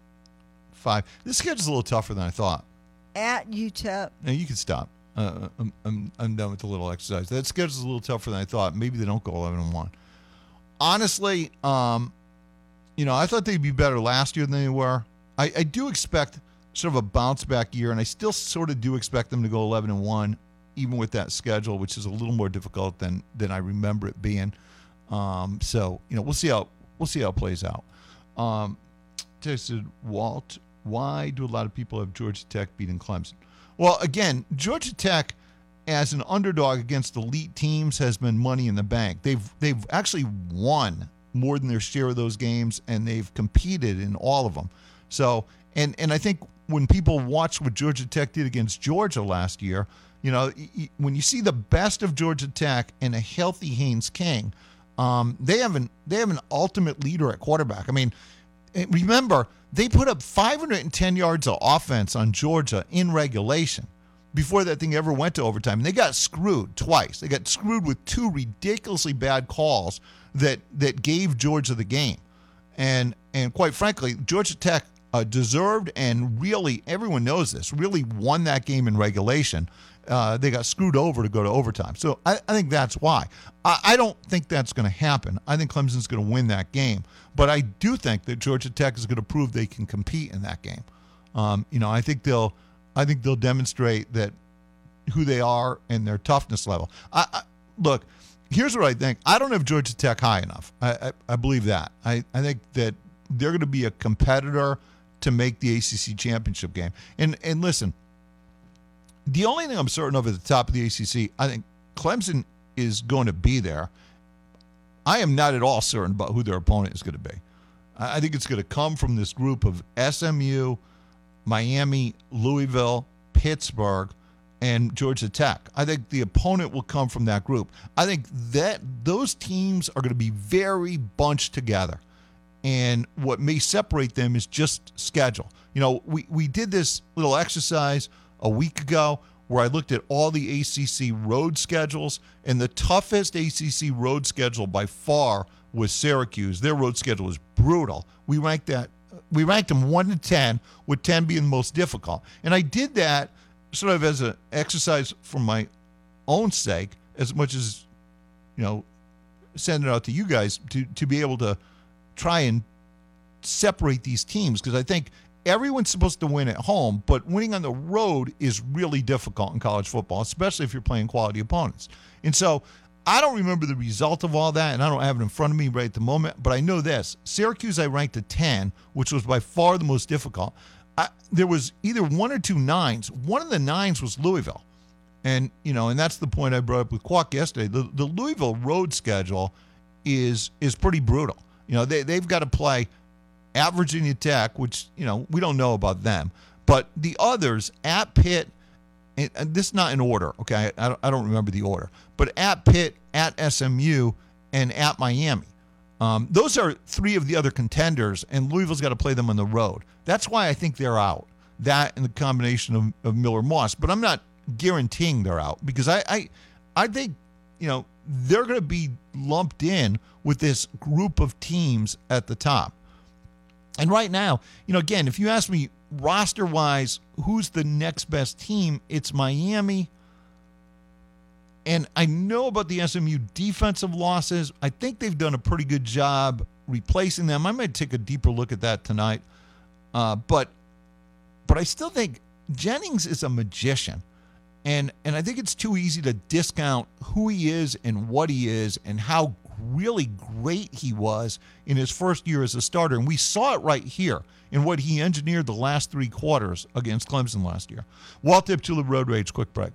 Five. This schedule's a little tougher than I thought. At U T E P. Now, you can stop. Uh, I'm, I'm I'm done with the little exercise. That schedule's a little tougher than I thought. Maybe they don't go eleven and one. Honestly, um, you know, I thought they'd be better last year than they were. I, I do expect sort of a bounce back year, and I still sort of do expect them to go eleven and one, even with that schedule, which is a little more difficult than than I remember it being. Um, so you know, we'll see how we'll see how it plays out. Um, said Walt, why do a lot of people have Georgia Tech beating Clemson? Well, again, Georgia Tech, as an underdog against elite teams, has been money in the bank. They've they've actually won more than their share of those games, and they've competed in all of them. So, and and I think when people watch what Georgia Tech did against Georgia last year, you know, when you see the best of Georgia Tech and a healthy Haynes King, um, they have an they have an ultimate leader at quarterback. I mean, remember, they put up five hundred ten yards of offense on Georgia in regulation before that thing ever went to overtime. And they got screwed twice. They got screwed with two ridiculously bad calls that that gave Georgia the game. And and quite frankly, Georgia Tech uh, deserved, and really, everyone knows this, really won that game in regulation. Uh, they got screwed over to go to overtime. So I, I think that's why. I, I don't think that's going to happen. I think Clemson's going to win that game. But I do think that Georgia Tech is going to prove they can compete in that game. Um, you know, I think they'll, I think they'll demonstrate that who they are and their toughness level. I, I, look, here's what I think. I don't have Georgia Tech high enough. I, I, I believe that. I, I think that they're going to be a competitor to make the A C C championship game. And and listen, the only thing I'm certain of at the top of the A C C, I think Clemson is going to be there. I am not at all certain about who their opponent is going to be. I think it's going to come from this group of S M U, Miami, Louisville, Pittsburgh, and Georgia Tech. I think the opponent will come from that group. I think that those teams are going to be very bunched together. And what may separate them is just schedule. You know, we, we did this little exercise a week ago where I looked at all the A C C road schedules, and the toughest A C C road schedule by far was Syracuse. Their road schedule was brutal. We ranked that we ranked them one to ten, with ten being the most difficult. And I did that sort of as an exercise for my own sake, as much as, you know, send it out to you guys to to be able to try and separate these teams, because I think everyone's supposed to win at home, but winning on the road is really difficult in college football, especially if you're playing quality opponents. And so I don't remember the result of all that, and I don't have it in front of me right at the moment, but I know this. Syracuse I ranked at ten, which was by far the most difficult. I, there was either one or two nines. One of the nines was Louisville. And, you know, and that's the point I brought up with Kwok yesterday. The, the Louisville road schedule is is pretty brutal. You know, they, they've got to play at Virginia Tech, which, you know, we don't know about them. But the others, at Pitt, and, and this is not in order, okay? I don't, I don't remember the order. But at Pitt, at S M U, and at Miami. Um, those are three of the other contenders, and Louisville's got to play them on the road. That's why I think they're out. That and the combination of, of Miller Moss. But I'm not guaranteeing they're out because I, I, I think, you know, they're going to be lumped in with this group of teams at the top. And right now, you know, again, if you ask me roster-wise, who's the next best team, it's Miami. And I know about the S M U defensive losses. I think they've done a pretty good job replacing them. I might take a deeper look at that tonight. Uh, but but I still think Jennings is a magician. And and I think it's too easy to discount who he is and what he is and how really great he was in his first year as a starter. And we saw it right here in what he engineered the last three quarters against Clemson last year. Walt Diptula, Road Rage, quick break.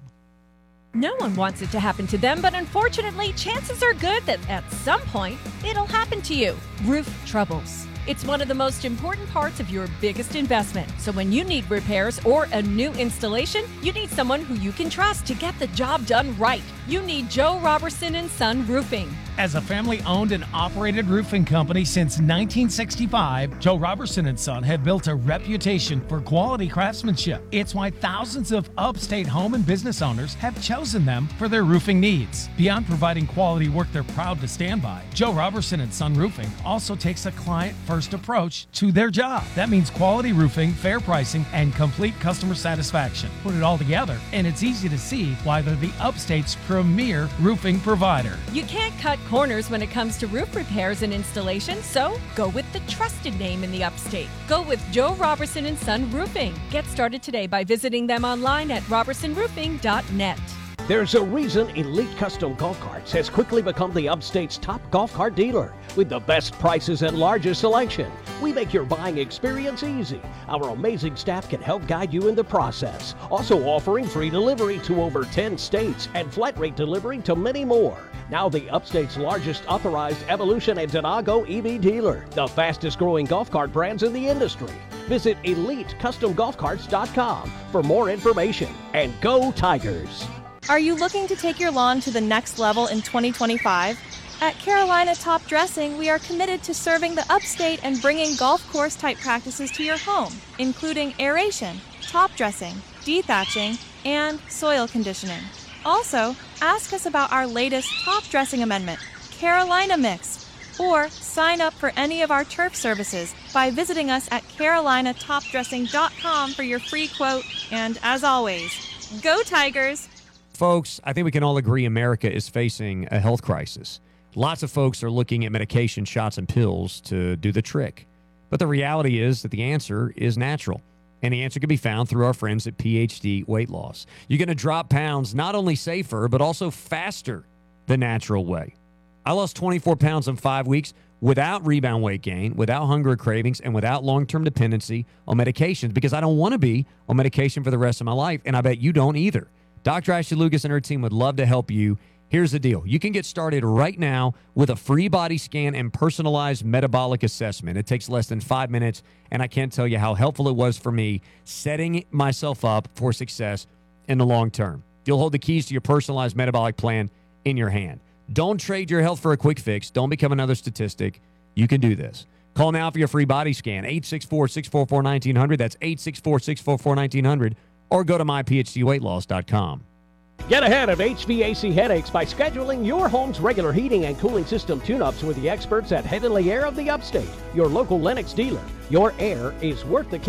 No one wants it to happen to them, but unfortunately, chances are good that at some point, it'll happen to you. Roof troubles. It's one of the most important parts of your biggest investment. So when you need repairs or a new installation, you need someone who you can trust to get the job done right. You need Joe Robertson and Son Roofing. As a family-owned and operated roofing company since nineteen sixty-five, Joe Robertson and Son have built a reputation for quality craftsmanship. It's why thousands of upstate home and business owners have chosen them for their roofing needs. Beyond providing quality work they're proud to stand by, Joe Robertson and Son Roofing also takes a client-first approach to their job. That means quality roofing, fair pricing, and complete customer satisfaction. Put it all together, and it's easy to see why they're the upstate's premier roofing provider. You can't cut corners when it comes to roof repairs and installation, so go with the trusted name in the upstate. Go with Joe Robertson and Son Roofing. Get started today by visiting them online at robertson roofing dot net. There's a reason Elite Custom Golf Carts has quickly become the upstate's top golf cart dealer. With the best prices and largest selection, we make your buying experience easy. Our amazing staff can help guide you in the process. Also offering free delivery to over ten states and flat rate delivery to many more. Now the upstate's largest authorized Evolution and Donago E V dealer, the fastest growing golf cart brands in the industry. Visit elite custom golf carts dot com for more information. And go Tigers! Are you looking to take your lawn to the next level in twenty twenty-five? At Carolina Top Dressing, we are committed to serving the upstate and bringing golf course type practices to your home, including aeration, top dressing, dethatching, and soil conditioning. Also, ask us about our latest top dressing amendment, Carolina Mix, or sign up for any of our turf services by visiting us at carolina top dressing dot com for your free quote. And as always, go Tigers! Folks, I think we can all agree America is facing a health crisis. Lots of folks are looking at medication, shots, and pills to do the trick. But the reality is that the answer is natural. And the answer can be found through our friends at P H D Weight Loss. You're going to drop pounds not only safer, but also faster the natural way. I lost twenty-four pounds in five weeks without rebound weight gain, without hunger cravings, and without long-term dependency on medications because I don't want to be on medication for the rest of my life, and I bet you don't either. Doctor Ashley Lucas and her team would love to help you. Here's the deal. You can get started right now with a free body scan and personalized metabolic assessment. It takes less than five minutes, and I can't tell you how helpful it was for me setting myself up for success in the long term. You'll hold the keys to your personalized metabolic plan in your hand. Don't trade your health for a quick fix. Don't become another statistic. You can do this. Call now for your free body scan, eight six four, six four four, one nine zero zero. That's eight six four, six four four, one nine zero zero, or go to my p h d weight loss dot com. Get ahead of H V A C headaches by scheduling your home's regular heating and cooling system tune-ups with the experts at Heavenly Air of the Upstate, your local Lennox dealer. Your air is worth the care.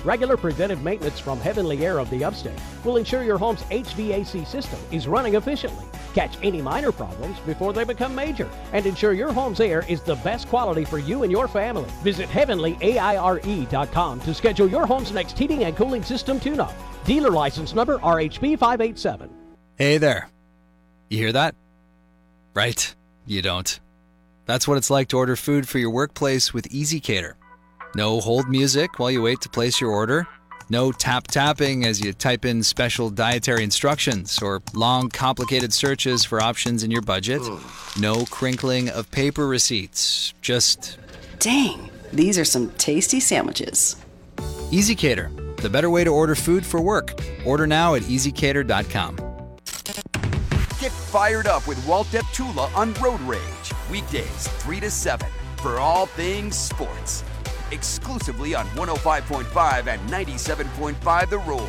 Regular preventive maintenance from Heavenly Air of the Upstate will ensure your home's H V A C system is running efficiently. Catch any minor problems before they become major and ensure your home's air is the best quality for you and your family. Visit heavenly aire dot com to schedule your home's next heating and cooling system tune-up. Dealer license number R H B five eight seven. Hey there. You hear that? Right, you don't. That's what it's like to order food for your workplace with EasyCater. No hold music while you wait to place your order. No tap-tapping as you type in special dietary instructions or long, complicated searches for options in your budget. No crinkling of paper receipts. Just... Dang, these are some tasty sandwiches. EasyCater, the better way to order food for work. Order now at easy cater dot com. Get fired up with Walt Deptula on Road Rage. Weekdays, three to seven, for all things sports. Exclusively on one oh five point five and ninety-seven point five The Roar.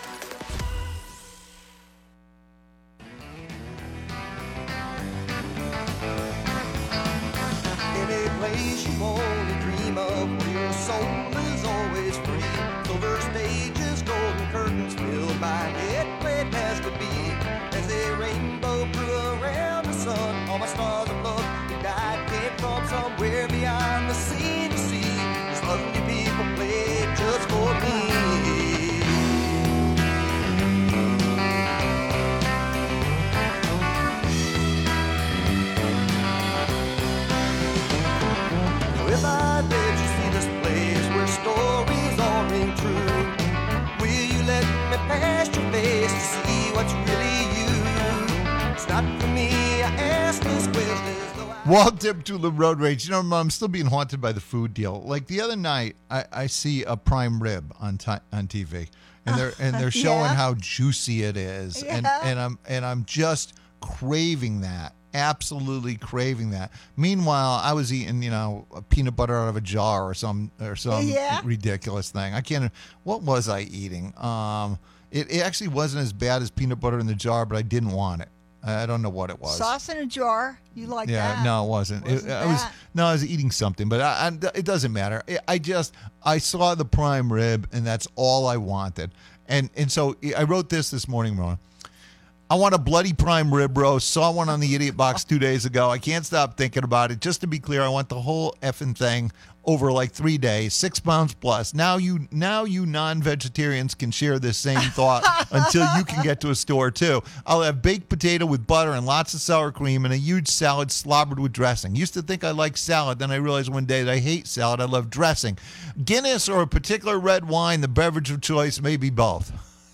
Any place you only dream of, where your soul is always free. Silver stages, golden curtains filled by it, played as could be. As a rainbow grew around the sun, all my stars of love that died came from somewhere beyond the sea to see. These lovely people played just for me. If I let you see this place where stories all ring true, will you let me past your face to see what's really you? It's not for me, I ask this question. Walt Deptula Road Rage. You know, I'm still being haunted by the food deal. Like the other night, I, I see a prime rib on t- on T V, and they're and they're showing Yeah. how juicy it is, and Yeah. and I'm and I'm just craving that. Absolutely craving that. Meanwhile, I was eating, you know, a peanut butter out of a jar or some or some Yeah. ridiculous thing. I can't. What was I eating? Um, it, it actually wasn't as bad as peanut butter in the jar, but I didn't want it. I don't know what it was. Sauce in a jar. You like yeah, that? no, it wasn't. Wasn't it, I was that? no, I was eating something, but I, I, it doesn't matter. I, I just I saw the prime rib, and that's all I wanted. And and so I wrote this this morning, Ron. I want a bloody prime rib roast. Saw one on the Idiot Box two days ago. I can't stop thinking about it. Just to be clear, I want the whole effing thing over like three days, six pounds plus. Now you, now you non-vegetarians can share this same thought until you can get to a store too. I'll have baked potato with butter and lots of sour cream and a huge salad slobbered with dressing. Used to think I liked salad, then I realized one day that I hate salad. I love dressing. Guinness or a particular red wine, the beverage of choice, maybe both.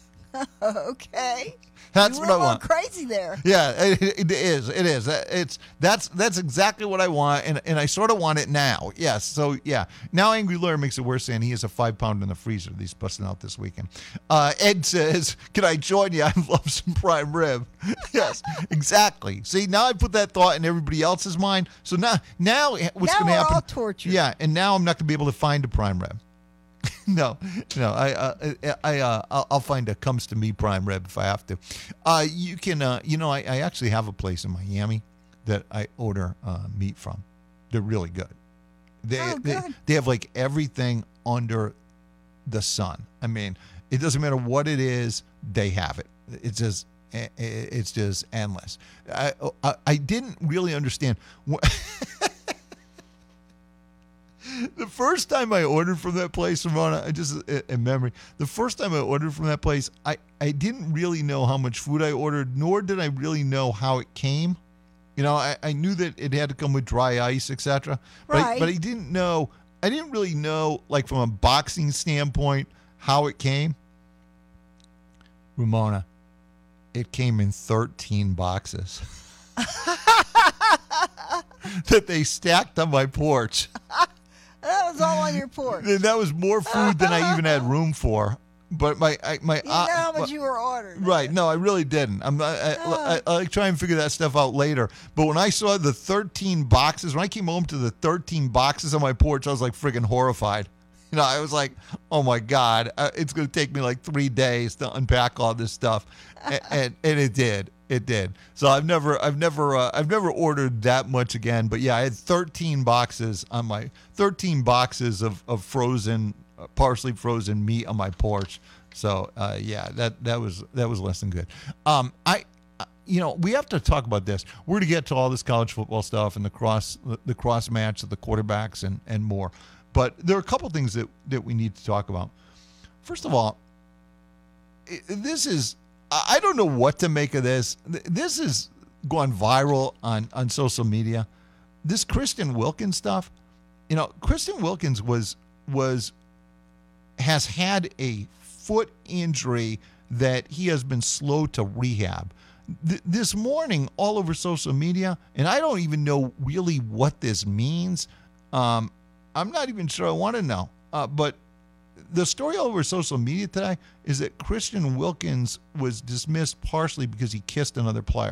Okay. That's you what went I a little want. crazy there. Yeah, it, it is. It is. It's that's that's exactly what I want, and and I sort of want it now. Yes. So yeah. Now Angry Lawyer makes it worse, saying he has a five pound in the freezer that he's busting out this weekend. Uh, Ed says, "Can I join you? I love some prime rib." Yes, exactly. See, now I put that thought in everybody else's mind. So now now what's Now going to we're happen? all tortured. Yeah, and now I'm not going to be able to find a prime rib. No, no, I, uh, I, uh, I'll I'll find a comes to me prime rib if I have to. Uh, you can, uh, you know, I, I actually have a place in Miami that I order uh, meat from. They're really good. They, Oh, they, good. they have like everything under the sun. I mean, it doesn't matter what it is, they have it. It's just, it's just endless. I, I, I didn't really understand. What The first time I ordered from that place, Ramona, I just a, a memory. The first time I ordered from that place, I, I didn't really know how much food I ordered, nor did I really know how it came. You know, I, I knew that it had to come with dry ice, et cetera. But, I, Right. but I didn't know. I didn't really know, like from a boxing standpoint, how it came. Ramona, it came in thirteen boxes that they stacked on my porch. That was all on your porch. And that was more food than I even had room for. But my I, my You know how much you were ordering. right? No, I really didn't. I'm I, I, I, I like try and figure that stuff out later. But when I saw the thirteen boxes, when I came home to the thirteen boxes on my porch, I was like friggin' horrified. You know, I was like, oh my God, uh, it's going to take me like three days to unpack all this stuff, and, and and it did, it did. So I've never, I've never, uh, I've never ordered that much again. But yeah, I had thirteen boxes on my thirteen boxes of of frozen partially frozen meat on my porch. So uh, yeah, that that was that was less than good. Um, I, you know, we have to talk about this. We're going to get to all this college football stuff and the cross the cross match of the quarterbacks and and more. But there are a couple things that that we need to talk about. First of all, this is I don't know what to make of this. This is gone viral on on social media. This Christian Wilkins stuff. You know, Christian Wilkins was was has had a foot injury that he has been slow to rehab. Th- this morning, all over social media, and I don't even know really what this means. Um, I'm not even sure I want to know. Uh, but the story all over social media today is that Christian Wilkins was dismissed partially because he kissed another player.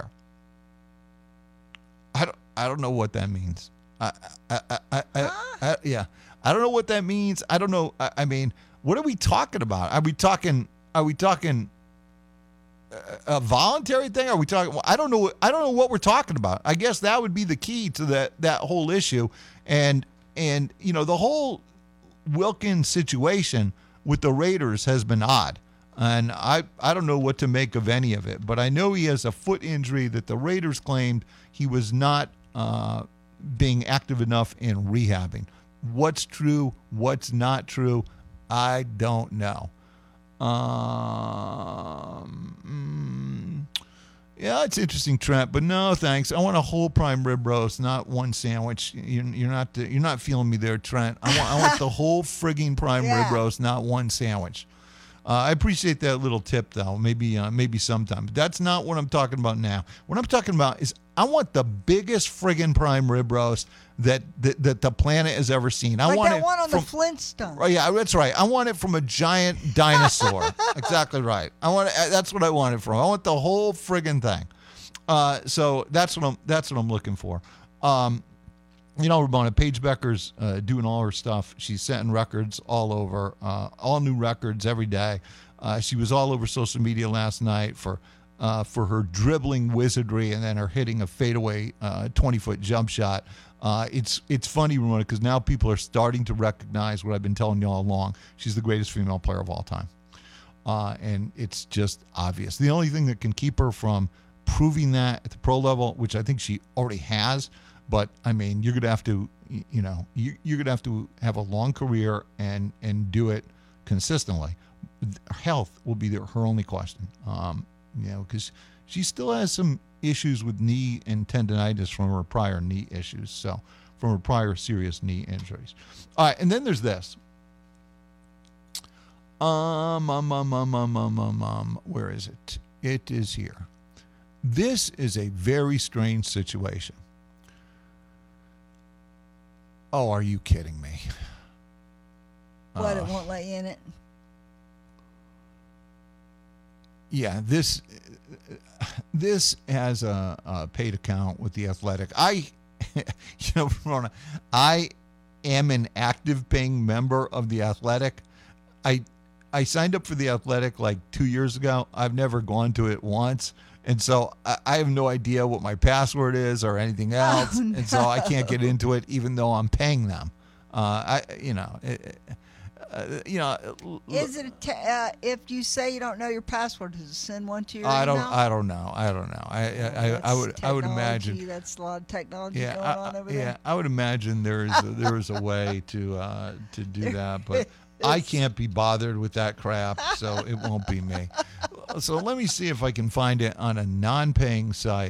I don't. I don't know what that means. I, I, I, I, I, I, yeah, I don't know what that means. I don't know. I, I mean, what are we talking about? Are we talking? Are we talking a, a voluntary thing? Are we talking? I don't know. I don't know what we're talking about. I guess that would be the key to that that whole issue. And and you know, the whole Wilkins situation with the Raiders has been odd. And I, I don't know what to make of any of it. But I know he has a foot injury that the Raiders claimed he was not uh, being active enough in rehabbing. What's true, what's not true, I don't know. Um, mm, yeah, it's interesting, Trent, but no, thanks. I want a whole prime rib roast, not one sandwich. You're, you're not you're not feeling me there, Trent. I want I want the whole frigging prime Yeah. rib roast, not one sandwich. Uh, I appreciate that little tip, though. Maybe uh, maybe sometime. But that's not what I'm talking about now. What I'm talking about is I want the biggest friggin' prime rib roast that that, that the planet has ever seen. I like want that it one on from, the Flintstones. Oh, yeah, that's right. I want it from a giant dinosaur. Exactly right. I want it, that's what I want it from. I want the whole friggin' thing. Uh, so that's what I'm that's what I'm looking for. Um, you know, Ramona, Paige Becker's uh, doing all her stuff. She's setting records all over, uh, all new records every day. Uh, she was all over social media last night for uh, for her dribbling wizardry and then her hitting a fadeaway uh, twenty-foot jump shot. Uh, it's it's funny, Ramona, because now people are starting to recognize what I've been telling you all along. She's the greatest female player of all time. Uh, and it's just obvious. The only thing that can keep her from proving that at the pro level, which I think she already has, but I mean, you're going to have to, you know, you, you're going to have to have a long career and, and do it consistently. Health will be the, her only question, um, you know, because she still has some issues with knee and tendonitis from her prior knee issues. So from her prior serious knee injuries. All right. And then there's this. Um, um, um, um, um, um, um, um, where is it? It is here. This is a very strange situation. Oh, are you kidding me? What, Uh, it won't let you in it? Yeah, this this has a, a paid account with the Athletic. I, you know, Rona, I am an active paying member of the Athletic. I I signed up for the Athletic like two years ago. I've never gone to it once. And so I, I have no idea what my password is or anything else. Oh, And so I can't no. get into it even though I'm paying them. Uh, I, you know, it, uh, you know, Is it a te- uh, if you say you don't know your password, does it send one to your I don't. email? I don't know. I don't know. I. I, I, I That's would. I would imagine. technology. That's a lot of technology Yeah. going I, on over yeah. there. I would imagine there is. A, there is a way to uh, to do that, but I can't be bothered with that crap, so it won't be me. So let me see if I can find it on a non-paying site.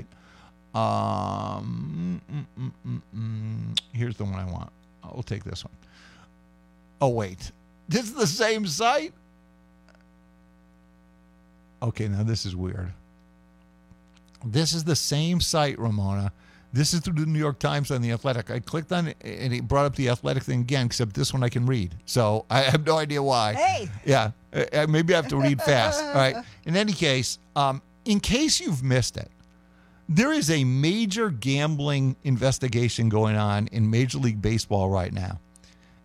Um. mm, mm, mm, mm. Here's the one I want. We'll take this one. Oh wait. This is the same site? Okay, now this is weird. This is the same site, Ramona. This is through the New York Times on the Athletic. I clicked on it, and it brought up the Athletic thing again, except this one I can read. So I have no idea why. Hey! Yeah, uh, maybe I have to read fast. All right. In any case, um, in case you've missed it, there is a major gambling investigation going on in Major League Baseball right now.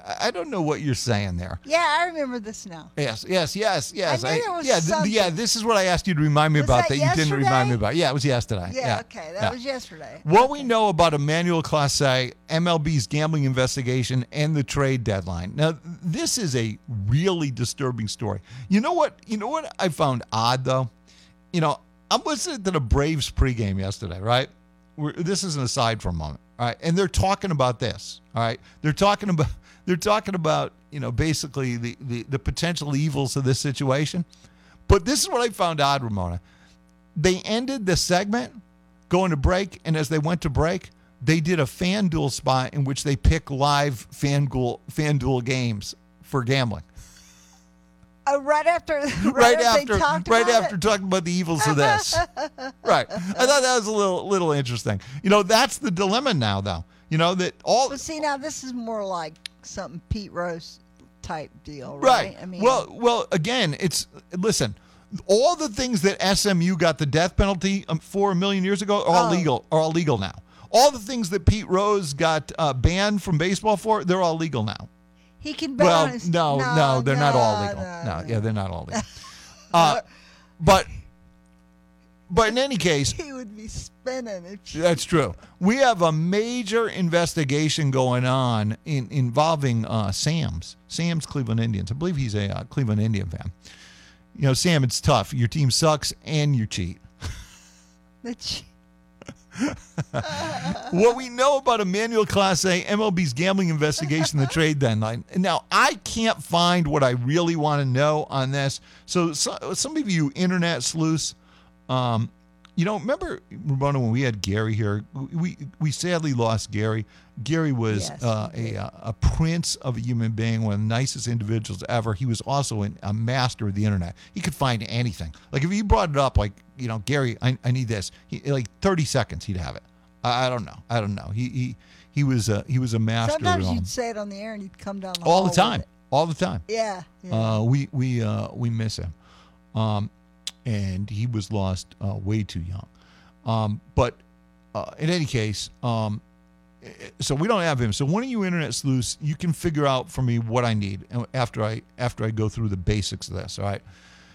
I don't know what you're saying there. Yeah, I remember this now. Yes, yes, yes, yes. I knew there was yeah, th- something. yeah. This is what I asked you to remind me Was about that that, you didn't remind me yesterday? about. Yeah, it was yesterday. Yeah, okay, that yeah. was yesterday. What we know about Emmanuel Clase, M L B's gambling investigation, and the trade deadline. Now, this is a really disturbing story. You know what? You know what I found odd though. You know, I'm listening to the Braves pregame yesterday, right? We're, this is an aside for a moment, all right? And they're talking about this, all right? They're talking about they're talking about you know basically the the, the potential evils of this situation. But this is what I found odd, Ramona. They ended the segment going to break, and as they went to break, they did a FanDuel spot in which they pick live FanDuel FanDuel games for gambling. Uh, right after, right, Right after, after, they talked right about after it? talking about the evils of this. Right. I thought that was a little, little interesting. You know, that's the dilemma now, though. You know that all. But see, now this is more like something Pete Rose type deal, right? Right. I mean, well, well, again, it's listen. All the things that S M U got the death penalty um, for a million years ago are all Oh. legal. Are all legal now. All the things that Pete Rose got uh, banned from baseball for, they're all legal now. he can bet Well, on his, no, no, no, they're not all no, legal. no, No, yeah, they're not all legal. uh, but, but in any case, He would be spinning if that's true. We have a major investigation going on in involving uh, Sam's. Sam's Cleveland Indians. I believe he's a uh, Cleveland Indian fan. You know, Sam, it's tough. Your team sucks and you cheat. the ch- What we know about Emmanuel Clase, M L B's gambling investigation, the trade deadline. Now, I can't find what I really want to know on this. So, so some of you internet sleuths, um, you know, remember, Ramona, when we had Gary here, we we sadly lost Gary. Gary was Yes, uh, a a prince of a human being, one of the nicest individuals ever. He was also an, a master of the internet. He could find anything. Like if you brought it up, like, you know, Gary, I, I need this. He, like thirty seconds, he'd have it. I, I don't know. I don't know. He he he was a he was a master. Sometimes of it you'd say it on the air and he'd come down the all hall the with time, it. all the time. Yeah. yeah. Uh, we we uh, we miss him, um, and he was lost uh, way too young. Um, but uh, in any case, um, so we don't have him. So one of you internet sleuths, you can figure out for me what I need after I after I go through the basics of this. All right.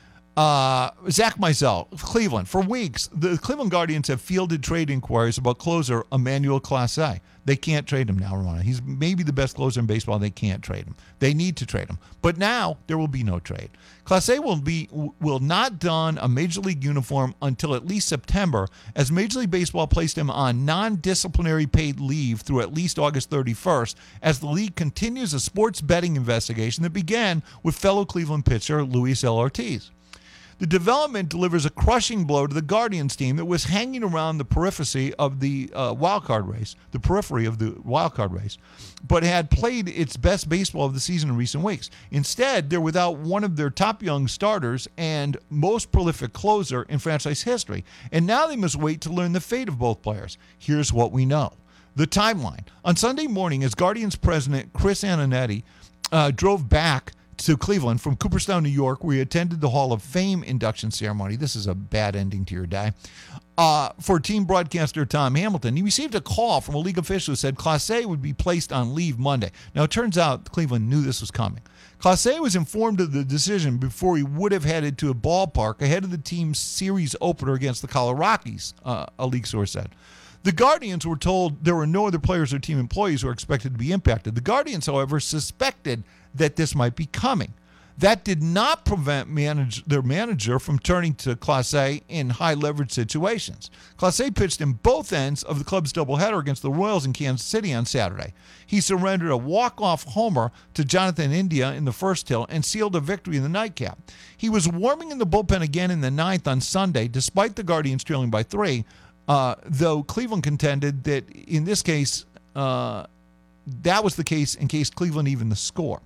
Uh, Zach Meisel, Cleveland. For weeks, the Cleveland Guardians have fielded trade inquiries about closer Emmanuel Clase. They can't trade him now, Ramona. He's maybe the best closer in baseball. They can't trade him. They need to trade him. But now there will be no trade. Clase will be will not don a Major League uniform until at least September, as Major League Baseball placed him on non-disciplinary paid leave through at least August thirty-first, as the league continues a sports betting investigation that began with fellow Cleveland pitcher Luis L. Ortiz. The development delivers a crushing blow to the Guardians team that was hanging around the periphery of the uh, wild card race, the periphery of the wild card race, but had played its best baseball of the season in recent weeks. Instead, they're without one of their top young starters and most prolific closer in franchise history, and now they must wait to learn the fate of both players. Here's what we know. The timeline. On Sunday morning, as Guardians president Chris Antonetti uh, drove back to Cleveland from Cooperstown, New York, where he attended the Hall of Fame induction ceremony. This is a bad ending to your day. Uh, for team broadcaster Tom Hamilton, he received a call from a league official who said Clase would be placed on leave Monday. Now, it turns out Cleveland knew this was coming. Clase was informed of the decision before he would have headed to a ballpark ahead of the team's series opener against the Colorado Rockies, uh, a league source said. The Guardians were told there were no other players or team employees who were expected to be impacted. The Guardians, however, suspected that this might be coming. That did not prevent manage, their manager from turning to Clase in high-leverage situations. Clase pitched in both ends of the club's doubleheader against the Royals in Kansas City on Saturday. He surrendered a walk-off homer to Jonathan India in the first hill and sealed a victory in the nightcap. He was warming in the bullpen again in the ninth on Sunday, despite the Guardians trailing by three, uh, though Cleveland contended that in this case, uh, that was the case in case Cleveland evened the score.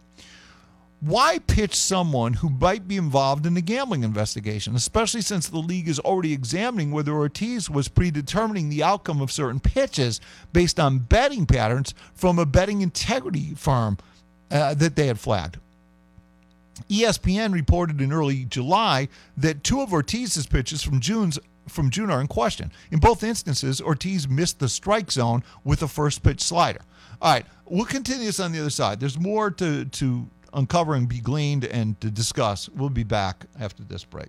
Why pitch someone who might be involved in the gambling investigation, especially since the league is already examining whether Ortiz was predetermining the outcome of certain pitches based on betting patterns from a betting integrity firm uh, that they had flagged? E S P N reported in early July that two of Ortiz's pitches from June's from Junar in question. In both instances, Ortiz missed the strike zone with a first pitch slider. All right, we'll continue this on the other side. There's more to, to uncover and be gleaned and to discuss. We'll be back after this break.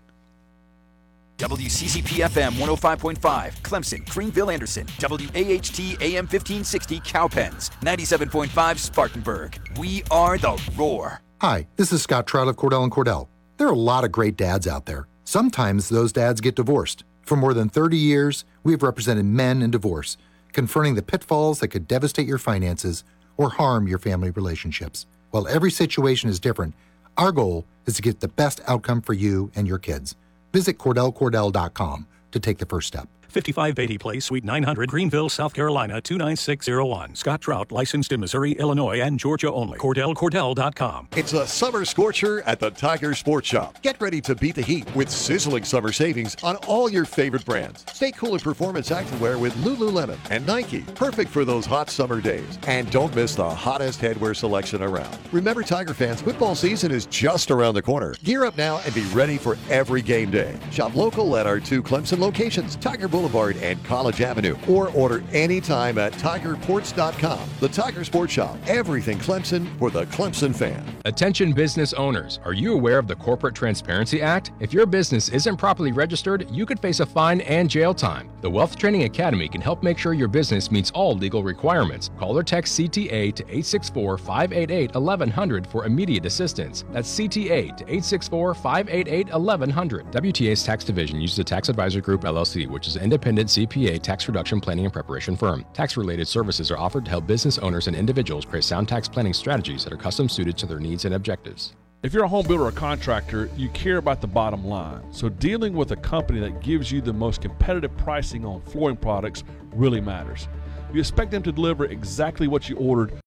W C C P F M one oh five point five, Clemson, Greenville, Anderson. W A H T A M fifteen sixty, Cowpens. ninety-seven point five, Spartanburg. We are the Roar. Hi, this is Scott Trout of Cordell and Cordell. There are a lot of great dads out there. Sometimes those dads get divorced. For more than thirty years, we've represented men in divorce, confronting the pitfalls that could devastate your finances or harm your family relationships. While every situation is different, our goal is to get the best outcome for you and your kids. Visit Cordell Cordell dot com to take the first step. fifty-five Beatty Place, Suite nine hundred, Greenville, South Carolina, two nine six zero one. Scott Trout, licensed in Missouri, Illinois, and Georgia only. Cordell Cordell dot com. It's a summer scorcher at the Tiger Sports Shop. Get ready to beat the heat with sizzling summer savings on all your favorite brands. Stay cool in performance activewear with Lululemon and Nike. Perfect for those hot summer days. And don't miss the hottest headwear selection around. Remember, Tiger fans, football season is just around the corner. Gear up now and be ready for every game day. Shop local at our two Clemson locations, Tiger Boulevard and College Avenue, or order anytime at tiger ports dot com. The Tiger Sports Shop. Everything Clemson for the Clemson fan. Attention business owners. Are you aware of the Corporate Transparency Act? If your business isn't properly registered, you could face a fine and jail time. The Wealth Training Academy can help make sure your business meets all legal requirements. Call or text C T A to eight six four, five eight eight, eleven hundred for immediate assistance. That's C T A to eight six four, five eight eight, eleven hundred. W T A's tax division uses a tax advisor group L L C, which is an independent C P A tax reduction planning and preparation firm. Tax-related services are offered to help business owners and individuals create sound tax planning strategies that are custom suited to their needs and objectives. If you're a home builder or contractor, you care about the bottom line. So dealing with a company that gives you the most competitive pricing on flooring products really matters. You expect them to deliver exactly what you ordered